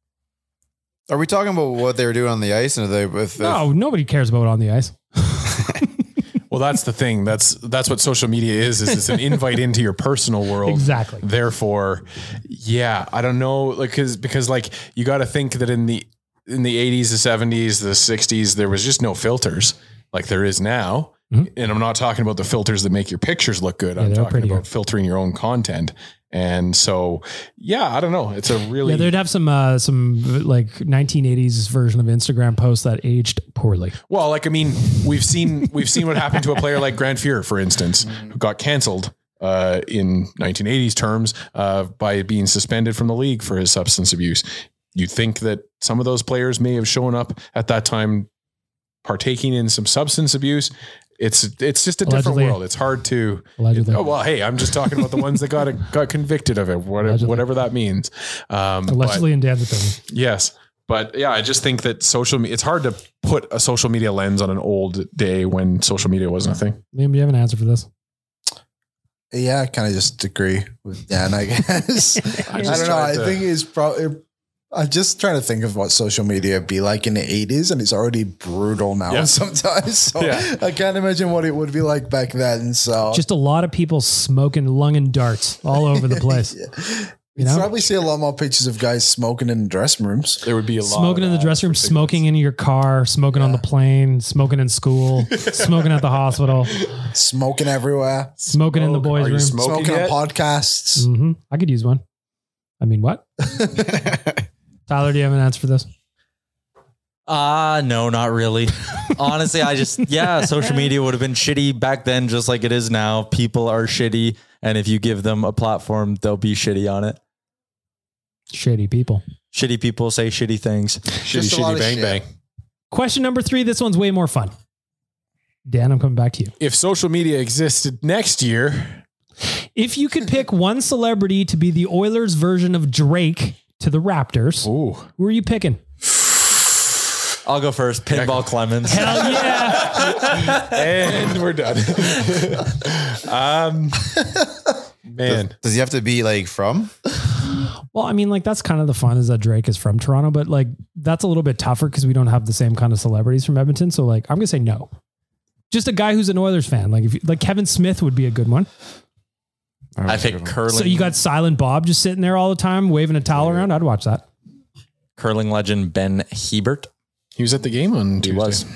Are we talking about what they were doing on the ice? And are they with No, nobody cares about on the ice. Well, that's the thing. That's that's what social media is. Is it's an invite into your personal world. Exactly. Therefore, yeah, I don't know, like because because like you got to think that in the in the eighties, the seventies, the sixties, there was just no filters like there is now. Mhm. And I'm not talking about the filters that make your pictures look good. Yeah, I'm they're talking pretty about good. filtering your own content. And so, yeah, I don't know. It's a really Yeah, they'd have some uh, some like nineteen eighties version of Instagram posts that aged poorly. Well, like I mean, we've seen we've seen what happened to a player like Grant Fuhr, for instance, who got canceled uh, in nineteen eighties terms uh, by being suspended from the league for his substance abuse. You'd think that some of those players may have shown up at that time partaking in some substance abuse. It's it's just a Allegedly. different world. It's hard to. Allegedly. Oh well, hey, I'm just talking about the ones that got got convicted of it, whatever, Allegedly. whatever that means. Um, but- Allegedly in Dan's opinion. Yes. But yeah, I just think that social media, it's hard to put a social media lens on an old day when social media wasn't a thing. Liam, do you have an answer for this? Yeah, I kind of just agree with Dan, I guess. I, I don't just know. tried I to- think it's probably, I'm just trying to think of what social media would be like in the eighties, and it's already brutal now Yeah. sometimes. So Yeah. I can't imagine what it would be like back then. So Just a lot of people smoking lung and darts all over the place. Yeah. You You'd know? probably see a lot more pictures of guys smoking in dressing rooms. There would be a lot Smoking of in the that dressing room, for smoking in your car, smoking on the plane, smoking in school, smoking at the hospital, Smoking everywhere. smoking in the Smoke. boys' Are you room. smoking Smoking yet? on podcasts. hmm I could use one. I mean, what? Tyler, do you have an answer for this? Ah, uh, no, not really. Honestly, I just, yeah, social media would have been shitty back then, just like it is now. People are shitty. And if you give them a platform, they'll be shitty on it. Shitty people. Shitty people say shitty things. Shitty, Just a lot shitty, of bang, shit. bang. Question number three. This one's way more fun. Dan, I'm coming back to you. If social media existed next year, If you could pick one celebrity to be the Oilers version of Drake to the Raptors, ooh, who are you picking? I'll go first. Pinball Clemens. Hell yeah. and we're done. um, man, Does he have to be like from? Well, I mean, like that's kind of the fun is that Drake is from Toronto, but like that's a little bit tougher because we don't have the same kind of celebrities from Edmonton. So like, I'm gonna say no. Just a guy who's an Oilers fan. Like if you, like Kevin Smith would be a good one. I pick curling. So you got Silent Bob just sitting there all the time waving a towel around. I'd watch that. curling legend Ben Hebert. he was at the game on He Tuesday. was.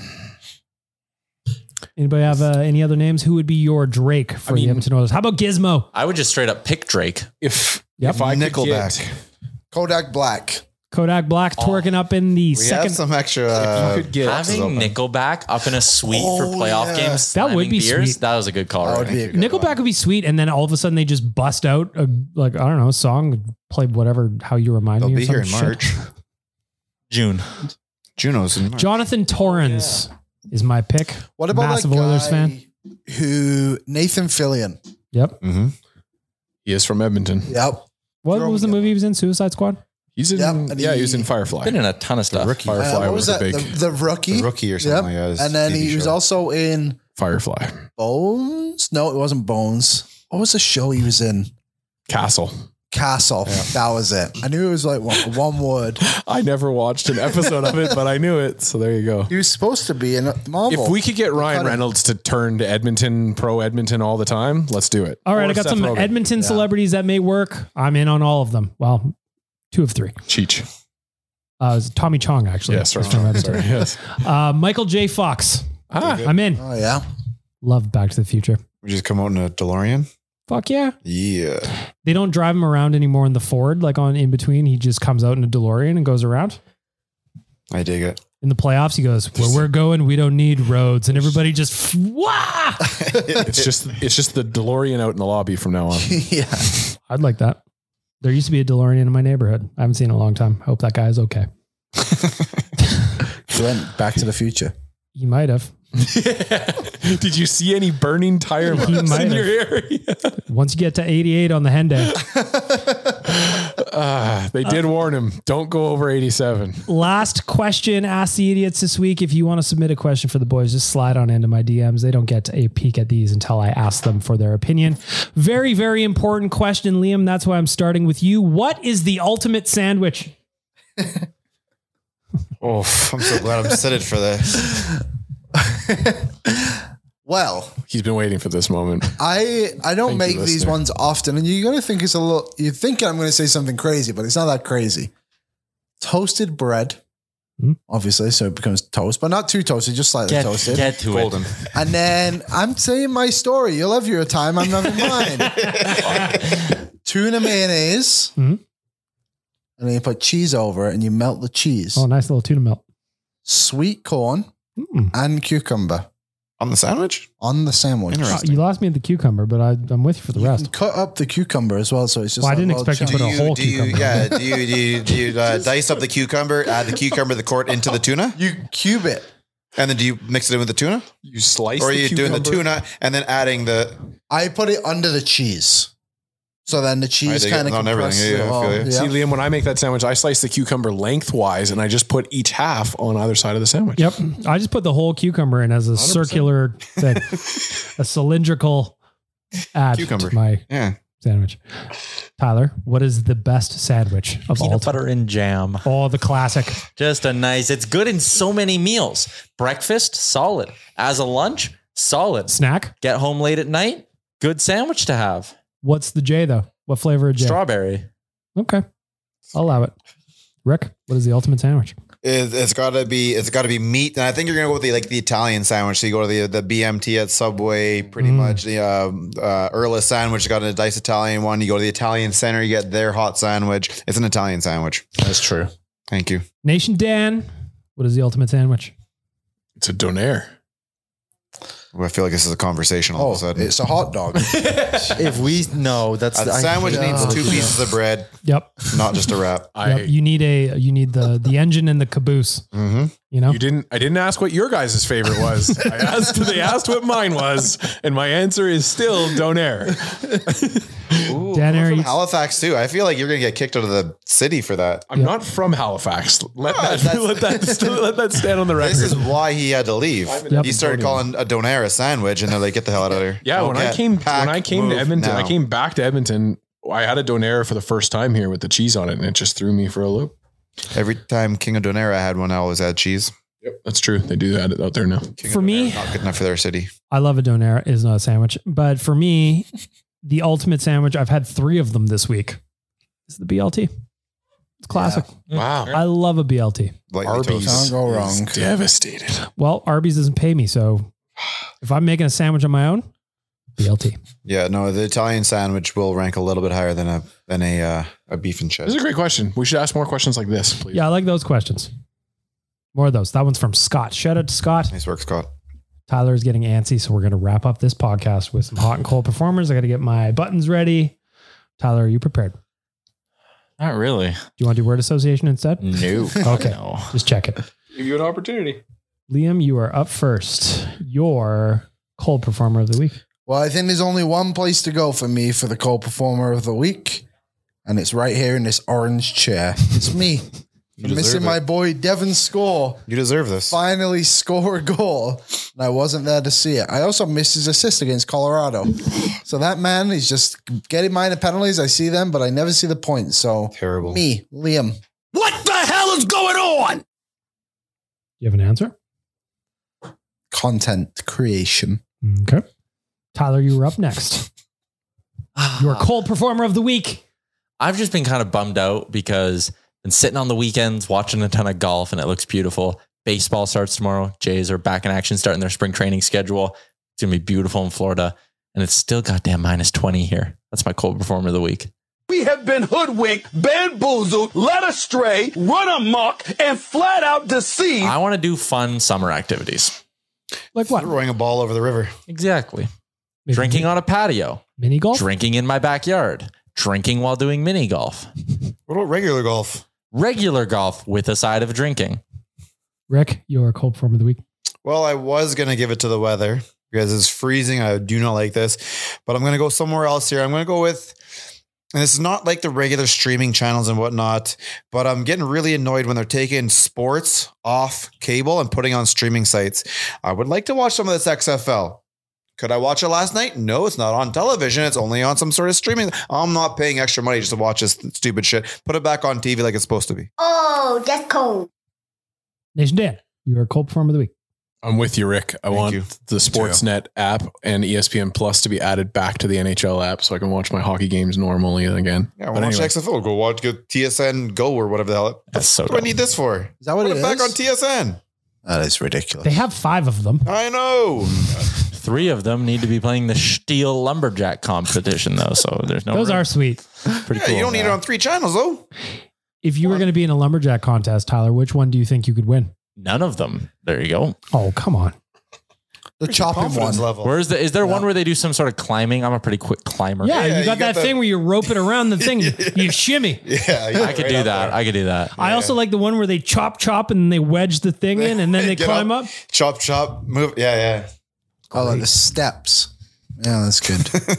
Anybody have uh, any other names? Who would be your Drake for I mean- the Edmonton Oilers? How about Gizmo? I would just straight up pick Drake. If Yep. if I could Nickelback. get, Kodak Black. Kodak Black twerking up in the We second. have some extra. Uh, could get- boxes Having open. Nickelback up in a suite for Oh, playoff yeah. games, That would slamming be beers, sweet. that was a good call. That would Right? be a good Nickelback one. would be sweet, and then all of a sudden they just bust out a like I don't know a song, play whatever how you remind They'll me. or be here in some shit. March. June. Juno's in March. Jonathan Torrens is my pick. What about Massive that guy Oilers fan? who Nathan Fillion? Yep. Mm-hmm. he is from Edmonton. Yep. What Throw was the him movie he was in? Suicide Squad. He's in, Yep, and yeah, he was he- in Firefly. Been in a ton of stuff. rookie. Firefly Uh, what was, was a that? big The, the rookie. The Rookie or something like that. It's And then a T V he was show. also in Firefly. Bones. No, it wasn't Bones. What was the show he was in? Castle. Castle. That was it. I knew it was like one, one word. I never watched an episode of it, but I knew it. So there you go. He was supposed to be in Marvel. If we could get Ryan Cut it. Reynolds to turn to Edmonton, pro Edmonton all the time, let's do it. All right, Or I got Seth some Rogen. Edmonton celebrities that may work. I'm in on all of them. Well, two of three. Cheech. Uh, it was Tommy Chong actually. Yes, He's right. from Edmonton. Sorry. Yes. Uh, Michael J. Fox. Ah, I'm in. Oh yeah. Love Back to the Future. We just come out in a DeLorean. Fuck yeah. Yeah. They don't drive him around anymore in the Ford, like on in between. He just comes out in a DeLorean and goes around. I dig it. In the playoffs, he goes, "Where we're going, we don't need roads," and everybody just wah. it's just it's just the DeLorean out in the lobby from now on. Yeah. I'd like that. There used to be a DeLorean in my neighborhood. I haven't seen it in a long time. Hope that guy is okay. He went Back to the Future. He might have. Did you see any burning tire marks in your area? Once you get to eighty-eight on the hen day. uh, they did warn him. Don't go over eighty-seven. Last question. Ask the idiots this week. If you want to submit a question for the boys, just slide on into my D Ms. They don't get a peek at these until I ask them for their opinion. Very, very important question, Liam. That's why I'm starting with you. What is the ultimate sandwich? Oh, I'm so glad I'm sitting for this. Well, he's been waiting for this moment. I I don't Thank make you, these listener. ones often, and you're gonna think it's a little. You think I'm gonna say something crazy, but it's not that crazy. Toasted bread, Hmm? obviously, so it becomes toast, but not too toasted, just slightly Get, toasted. get to Golden. it. And then I'm saying my story. You'll have your time. I'm having mine. Tuna mayonnaise, Hmm? and then you put cheese over it, and you melt the cheese. Oh, nice little tuna melt. Sweet corn Mm. and cucumber On the sandwich? on the sandwich. Uh, Interesting. you lost me at the cucumber, but I, I'm with you for the You can rest. cut up the cucumber as well, so it's just. Well, I like didn't little expect you to chunks. put a whole do you, cucumber. yeah, do you, do you, do you uh, dice up the cucumber, add the cucumber, the quart into the tuna? You cube it. And then do you mix it in with the tuna? You slice Or are the you doing the cucumber? tuna and then adding the... I put it under the cheese, so then the cheese dig it. kind of On everything. Yeah, yeah, I feel you. See, Liam, when I make that sandwich, I slice the cucumber lengthwise and I just put each half on either side of the sandwich. Yep. I just put the whole cucumber in as a one hundred percent. circular thing, a cylindrical add Cucumber. to my Yeah. sandwich. Tyler, what is the best sandwich of all Peanut time? butter and jam. Oh, the classic. Just a nice, it's good in so many meals. Breakfast, solid. As a lunch, solid. Snack. Get home late at night, good sandwich to have. What's the J though? What flavor of J? Strawberry. Okay. I'll allow it. Rick, what is the ultimate sandwich? It, it's gotta be, it's gotta be meat. And I think you're gonna go with the, like the Italian sandwich. So you go to the, the B M T at Subway, pretty Mm. much the, um, uh, Erla sandwich, you got a diced Italian one. You go to the Italian center, you get their hot sandwich. It's an Italian sandwich. That's true. Thank you. Nation Dan, what is the ultimate sandwich? It's a donair. I feel like this is a conversation all Oh, of a sudden. it's a hot dog. If we, no, that's A I sandwich hate needs those. two pieces of bread, Yep. not just a wrap. I, yep. You need a you need the the engine and the caboose. Mm-hmm. You know? You didn't. I didn't ask what your guys' favorite was. I asked. They asked what mine was, and my answer is still donair. Ooh, Dan I'm Air from eats- Halifax too. I feel like you're gonna get kicked out of the city for that. I'm Yep. not from Halifax. Let that that's- let that let that stand on the record. This is why he had to leave. Yep. He started calling a donair a sandwich, and they're like, "Get the hell out of here!" yeah, when I Get came packed, when I came to move Edmonton, I now. came back to Edmonton. I had a donair for the first time here with the cheese on it, and it just threw me for a loop. Every time King of Donair I had one, I always had cheese. Yep, that's true. They do that out there now. King For of me- Donair, not good enough for their city. I love a donair. It is not a sandwich, but for me, the ultimate sandwich. I've had three of them this week. Is the B L T. It's classic. Wow, I love a B L T. Lightly Arby's toasted. Can't go is wrong. devastated. Well, Arby's doesn't pay me, so if I'm making a sandwich on my own, B L T. Yeah, no, the Italian sandwich will rank a little bit higher than a than a uh, a beef and This cheddar. is a great question. We should ask more questions like this, please. Yeah, I like those questions. More of those. That one's from Scott. Shout out to Scott. Nice work, Scott. Tyler is getting antsy, so we're going to wrap up this podcast with some hot and cold performers. I got to get my buttons ready. Tyler, are you prepared? Do Not really. you want to do word association instead? No. Okay. No. Just check it. Give you an opportunity. Liam, you are up first. Your cold performer of the week. Well, I think there's only one place to go for me for the cold performer of the week, and it's right here in this orange chair. It's me. I'm deserve missing it. my boy Devon Score. You deserve this. Finally score a goal, and I wasn't there to see it. I also missed his assist against Colorado. So that man is just getting minor penalties. I see them, but I never see the points. So Terrible. me, Liam. What the hell is going on? You have an answer? Content creation. Okay. Tyler, you were up next. Your cold performer of the week. I've just been kind of bummed out because I've been sitting on the weekends watching a ton of golf and it looks beautiful. Baseball starts tomorrow. Jays are back in action, starting their spring training schedule. It's going to be beautiful in Florida. And it's still goddamn minus twenty here. That's my cold performer of the week. We have been hoodwinked, bamboozled, led astray, run amok, and flat out deceived. I want to do fun summer activities. Like what? Throwing a ball over the river. Exactly. Maybe Drinking on a patio. mini golf? Drinking in my backyard. Drinking while doing mini golf. What about regular golf? Regular golf with a side of drinking. Rick, your cold performer of the week. Well, I was going to give it to the weather because it's freezing. I do not like this, but I'm going to go somewhere else here. I'm going to go with, and it's not like the regular streaming channels and whatnot, but I'm getting really annoyed when they're taking sports off cable and putting on streaming sites. I would like to watch some of this X F L. Could I watch it last night? No, it's not on television. It's only on some sort of streaming. I'm not paying extra money just to watch this stupid shit. Put it back on T V like it's supposed to be. Oh, that's cold. Nation Dan, you are cold performer of the week. I'm with you, Rick. I Thank want you. the Sportsnet app and E S P N Plus to be added back to the N H L app so I can watch my hockey games normally again. Yeah, But we'll watch anyway. X F L. Go watch go T S N Go or whatever the hell. That's so What do I dumb. need this for? Is that what Put it it back is? on T S N. That is ridiculous. They have five of them. I know. Three of them need to be playing the Steel Lumberjack competition, though. So there's no. Those room. are sweet. Pretty Yeah, cool. you don't need it on three channels though. If you were going to be in a lumberjack contest, Tyler, which one do you think you could win? None of them. There you go. Oh, come on. The chopping one. Confidence level. Where's the? Is there one where they do some sort of climbing? I'm a pretty quick climber. Yeah, Yeah, you got you got that the- thing where you're roping around the thing. You shimmy. Yeah, you're I could right do up that. there. I could do that. I also like the one where they chop, chop, and they wedge the thing in, and then they Get climb up. Chop, chop, move. Yeah, yeah. Oh, like the steps. Yeah, that's good.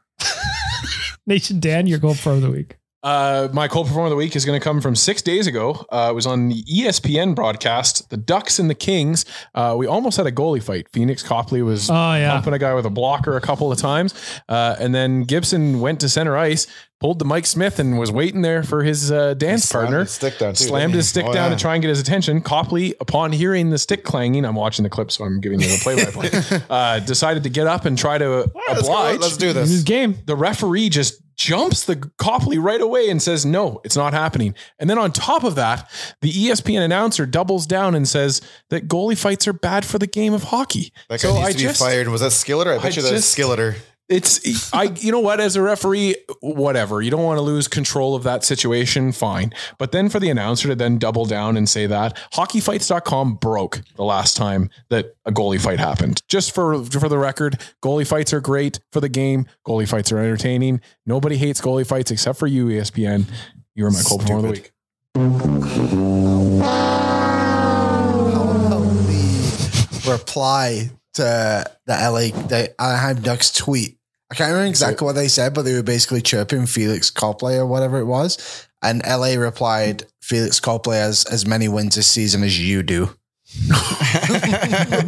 Nation Dan, your goal for the week. Uh, my cold performer of the week is going to come from six days ago. Uh, it was on the E S P N broadcast, the Ducks and the Kings. Uh, we almost had a goalie fight. Phoenix Copley was Oh, yeah. pumping a guy with a blocker a couple of times. Uh, and then Gibson went to center ice, pulled the Mike Smith and was waiting there for his uh, dance Slammed partner. his stick down, too, Slammed didn't his he? stick Oh, down yeah. to try and get his attention. Copley, upon hearing the stick clanging, I'm watching the clip, so I'm giving you the play-by-play, uh, decided to get up and try to Let's go. oblige. Let's do This this. game. The referee just jumps the Copley right away and says, no, it's not happening. And then on top of that, the E S P N announcer doubles down and says that goalie fights are bad for the game of hockey. That guy So needs I to just- be fired. Was that Skilleter? I bet I you that's just- Skilleter. It's I you know what, as a referee, whatever, you don't want to lose control of that situation, fine, but then for the announcer to then double down and say that hockey fights dot com broke the last time that a goalie fight happened. Just for for the record, goalie fights are great for the game. Goalie fights are entertaining. Nobody hates goalie fights except for you, E S P N. You are my cold performer of the week. How about the reply to the L A the Anaheim Ducks tweet? I can't remember exactly what they said, but they were basically chirping Felix Copley or whatever it was. And L A replied, Felix Copley has as many wins this season as you do. That's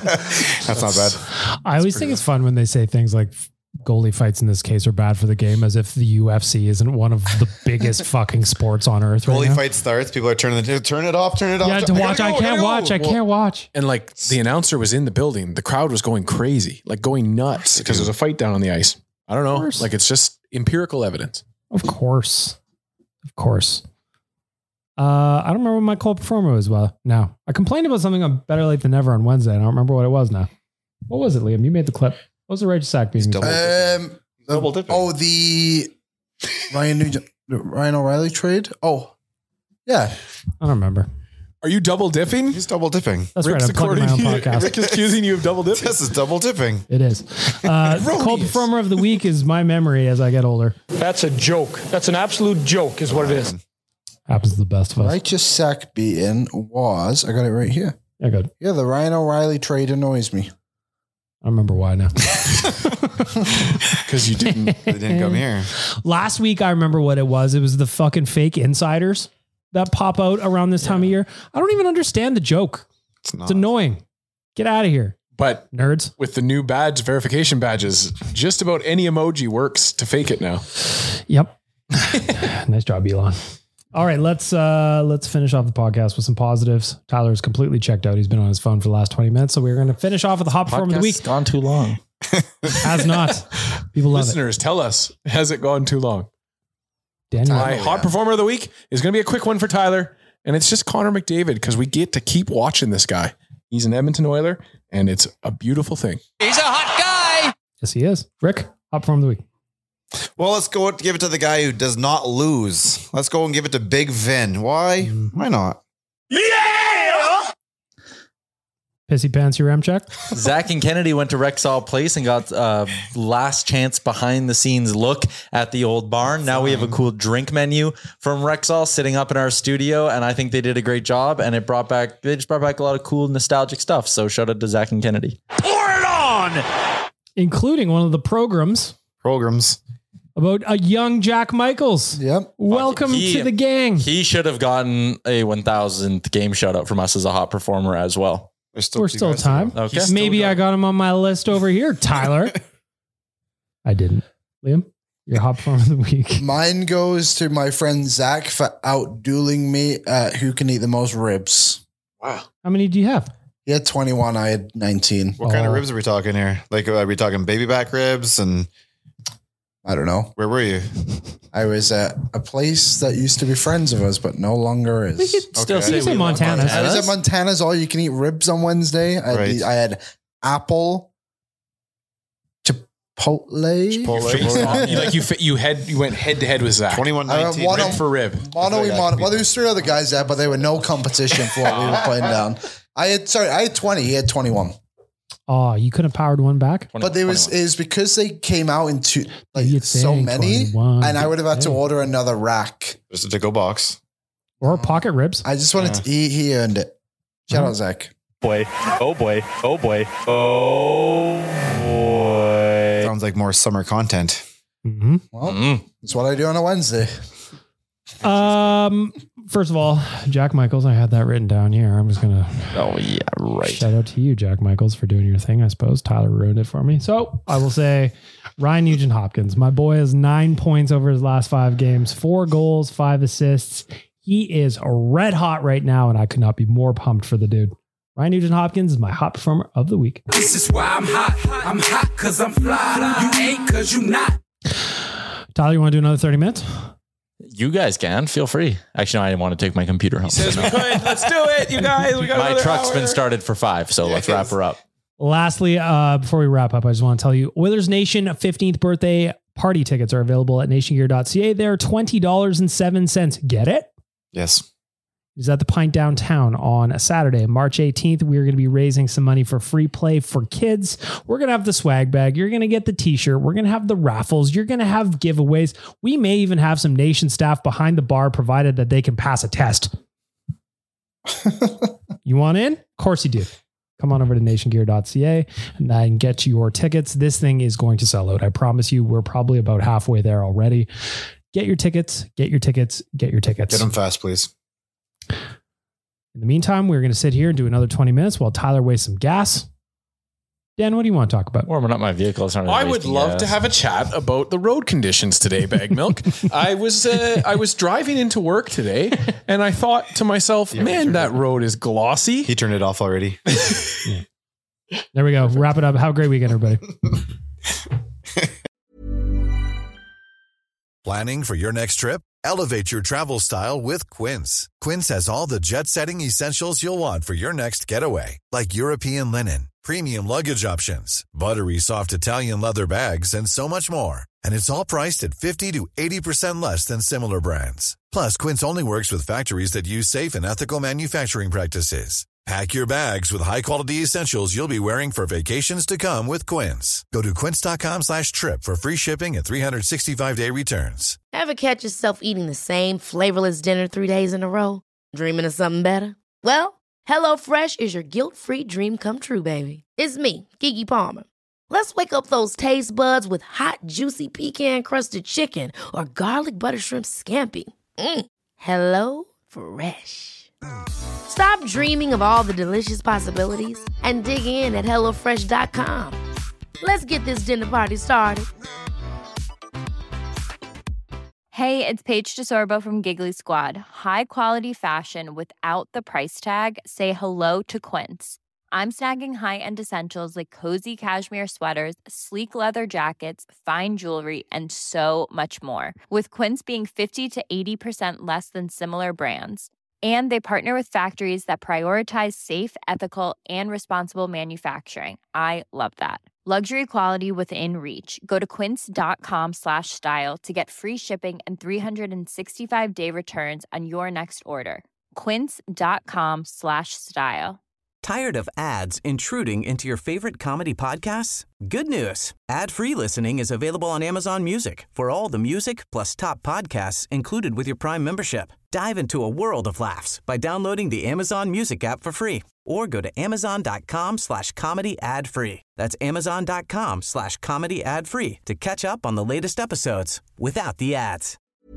not bad. I always think it's fun when they say things like goalie fights in this case are bad for the game, as if the U F C isn't one of the biggest fucking sports on earth. Right Goalie now. fight starts. People are turning the turn it off. Turn it off. Yeah, to I watch. gotta I go, can't gotta watch. go. I can't watch. And like the announcer was in the building, the crowd was going crazy, like going nuts because there's a fight down on the ice. I don't know. course. Like it's just empirical evidence. Of course, of course. Uh, I don't remember what my cold performer was. Well, now I complained about something on Better Late Than Never on Wednesday. I don't remember what it was now. What was it, Liam? You made the clip. What was the Rage Sack being? double- Um, Double dipping. Oh, the Ryan Nugent, Ryan O'Reilly trade. Oh, yeah. I don't remember. Are you double dipping? He's double dipping. That's Rick's right. I'm plugging my own according- podcast. Rick is accusing you of double dipping. This is double dipping. It is. Uh, the cold performer of the week is my memory as I get older. That's a joke. That's an absolute joke, is what it is. Happens to the best of us. Righteous sack beating was, I got it right here. Yeah, good. Yeah, the Ryan O'Reilly trade annoys me. I remember why now. Because you didn't. They didn't come here. Last week, I remember what it was. It was the fucking fake insiders that pop out around this time of year. I don't even understand the joke. It's not. It's annoying. Get out of here, But nerds. with the new badge verification badges, just about any emoji works to fake it now. Yep. Nice job, Elon. All right, let's uh let's finish off the podcast with some positives. Tyler's completely checked out. He's been on his phone for the last twenty minutes, so we're going to finish off with the hot performer of the week. Podcast's gone too long. Has not. People love it. Listeners, tell us, has it gone too long? Daniel, My hot performer of the week is going to be a quick one for Tyler, and it's just Connor McDavid because we get to keep watching this guy. He's an Edmonton Oiler, and it's a beautiful thing. He's a hot guy. yes, he is. Rick, hot performer of the week. Well, let's go give it to the guy who does not lose. Let's go and give it to Big Vin. Why? Why not? Yeah. Pissy Pants, your M check. Zach and Kennedy went to Rexall Place and got a last chance behind the scenes look at the old barn. Now we have a cool drink menu from Rexall sitting up in our studio, and I think they did a great job. And it brought back, they just brought back a lot of cool nostalgic stuff. So shout out to Zach and Kennedy. Pour it on! Including one of the programs. Programs. About a young Jack Michaels. Yep. Welcome He- to the gang. He should have gotten a one thousandth game shout out from us as a hot performer as well. We're still time. Okay. Maybe I got him on my list over here, Tyler. I didn't. Liam, your hot performer of the week. Mine goes to my friend Zach for outdueling me at who can eat the most ribs. Wow. How many do you have? He had twenty-one. I had nineteen. What kind of Oh. ribs are we talking here? Like, are we talking baby back ribs? And I don't know. where were you? I was at a place that used to be friends of us, but no longer is. We could still Okay. say, You can say we love Montana's. I was at Montana's all you can eat ribs on Wednesday. I had, Right. the- I had apple, chipotle. Chipotle. You, like you, fit- you had you went head to head with Zach. twenty-one I nineteen. won Rib on- for rib. Mono, That's mono. right. Well, there was three other guys there, but they were no competition for what we were putting down. I had sorry, I had twenty. He had twenty-one. Oh, you could have powered one back? But there was is because they came out into like You so think many, twenty-one. and I would have had to Yeah. order another rack. Just a to-go box. Or pocket ribs. I just wanted to. He, he earned it. Shout Uh-huh. out Zach. Boy, oh boy, oh boy, oh boy. Sounds like more summer content. Mm-hmm. Well, Mm. that's what I do on a Wednesday. Um, first of all, Jack Michaels, I had that written down here. I'm just gonna Oh yeah, right. shout out to you, Jack Michaels, for doing your thing. I suppose Tyler ruined it for me. So I will say, Ryan Nugent Hopkins, my boy, has nine points over his last five games, four goals, five assists. He is red hot right now, and I could not be more pumped for the dude. Ryan Nugent Hopkins is my hot performer of the week. This is why I'm hot. I'm hot because I'm fly. You ain't because you not. Tyler, you want to do another thirty minutes? You guys can feel free. Actually, no, I didn't want to take my computer home. Says we could. Let's do it, you guys. We got My another truck's hour. been started for five, so let's wrap her up. Lastly, uh, before we wrap up, I just want to tell you Oilers Nation fifteenth birthday party tickets are available at nation gear dot c a. They're twenty dollars and seven cents. Get it? Yes. Is at the Pint downtown on a Saturday, March eighteenth. We're going to be raising some money for free play for kids. We're going to have the swag bag. You're going to get the t-shirt. We're going to have the raffles. You're going to have giveaways. We may even have some Nation staff behind the bar, provided that they can pass a test. You want in? Of course you do. Come on over to nation gear dot c a and then get your tickets. This thing is going to sell out. I promise you, we're probably about halfway there already. Get your tickets, get your tickets, get your tickets. Get them fast, please. In the meantime, we're going to sit here and do another twenty minutes while Tyler wastes some gas. Dan, what do you want to talk about? Warming up my vehicle. It's not really I would wasting love gas. to have a chat about the road conditions today, Bag Milk. I was uh, I was driving into work today, and I thought to myself, "Man, that road is glossy." He turned it off already. There we go. Wrap it up. Have a great weekend, everybody. Planning for your next trip? Elevate your travel style with Quince. Quince has all the jet-setting essentials you'll want for your next getaway, like European linen, premium luggage options, buttery soft Italian leather bags, and so much more. And it's all priced at fifty to eighty percent less than similar brands. Plus, Quince only works with factories that use safe and ethical manufacturing practices. Pack your bags with high-quality essentials you'll be wearing for vacations to come with Quince. Go to quince.com slash trip for free shipping and three sixty-five day returns. Ever catch yourself eating the same flavorless dinner three days in a row? Dreaming of something better? Well, HelloFresh is your guilt-free dream come true, baby. It's me, Keke Palmer. Let's wake up those taste buds with hot, juicy pecan-crusted chicken or garlic butter shrimp scampi. Mm. Hello Fresh. Stop dreaming of all the delicious possibilities and dig in at hello fresh dot com. Let's get this dinner party started. Hey, it's Paige DeSorbo from Giggly Squad. High quality fashion without the price tag. Say hello to Quince. I'm snagging high-end essentials like cozy cashmere sweaters, sleek leather jackets, fine jewelry, and so much more. With Quince being fifty to eighty percent less than similar brands. And they partner with factories that prioritize safe, ethical, and responsible manufacturing. I love that. Luxury quality within reach. Go to quince.com slash style to get free shipping and three sixty-five day returns on your next order. Quince.com slash style. Tired of ads intruding into your favorite comedy podcasts? Good news. Ad-free listening is available on Amazon Music for all the music plus top podcasts included with your Prime membership. Dive into a world of laughs by downloading the Amazon Music app for free or go to amazon.com slash comedy ad free. That's amazon.com slash comedy ad free to catch up on the latest episodes without the ads.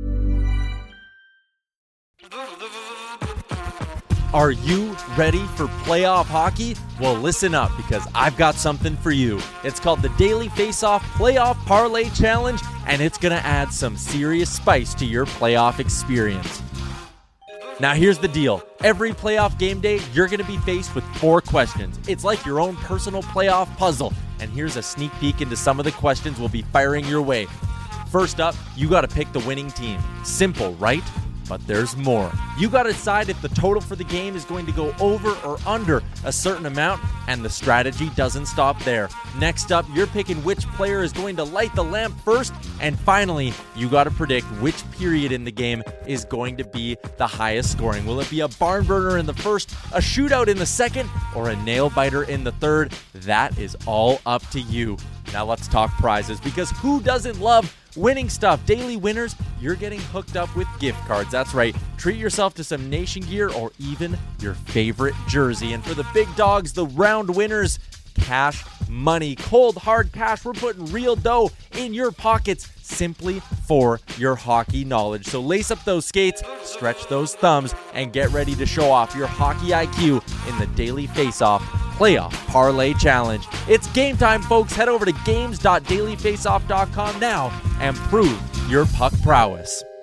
Are you ready for playoff hockey? Well, listen up because I've got something for you. It's called the Daily Faceoff Playoff Parlay Challenge, and it's going to add some serious spice to your playoff experience. Now, here's the deal. Every playoff game day, you're going to be faced with four questions. It's like your own personal playoff puzzle. And here's a sneak peek into some of the questions we'll be firing your way. First up, you got to pick the winning team. Simple, right? But there's more. You got to decide if the total for the game is going to go over or under a certain amount, and the strategy doesn't stop there. Next up, you're picking which player is going to light the lamp first, and finally, you got to predict which period in the game is going to be the highest scoring. Will it be a barn burner in the first, a shootout in the second, or a nail biter in the third? That is all up to you. Now let's talk prizes, because who doesn't love winning stuff? Daily winners, you're getting hooked up with gift cards. That's right. Treat yourself to some Nation gear or even your favorite jersey. And for the big dogs, the round winners, cash money, cold hard cash. We're putting real dough in your pockets simply for your hockey knowledge. So lace up those skates, stretch those thumbs, and get ready to show off your hockey I Q in the Daily Faceoff Playoff Parlay Challenge. It's game time, folks. Head over to games dot daily faceoff dot com now and prove your puck prowess.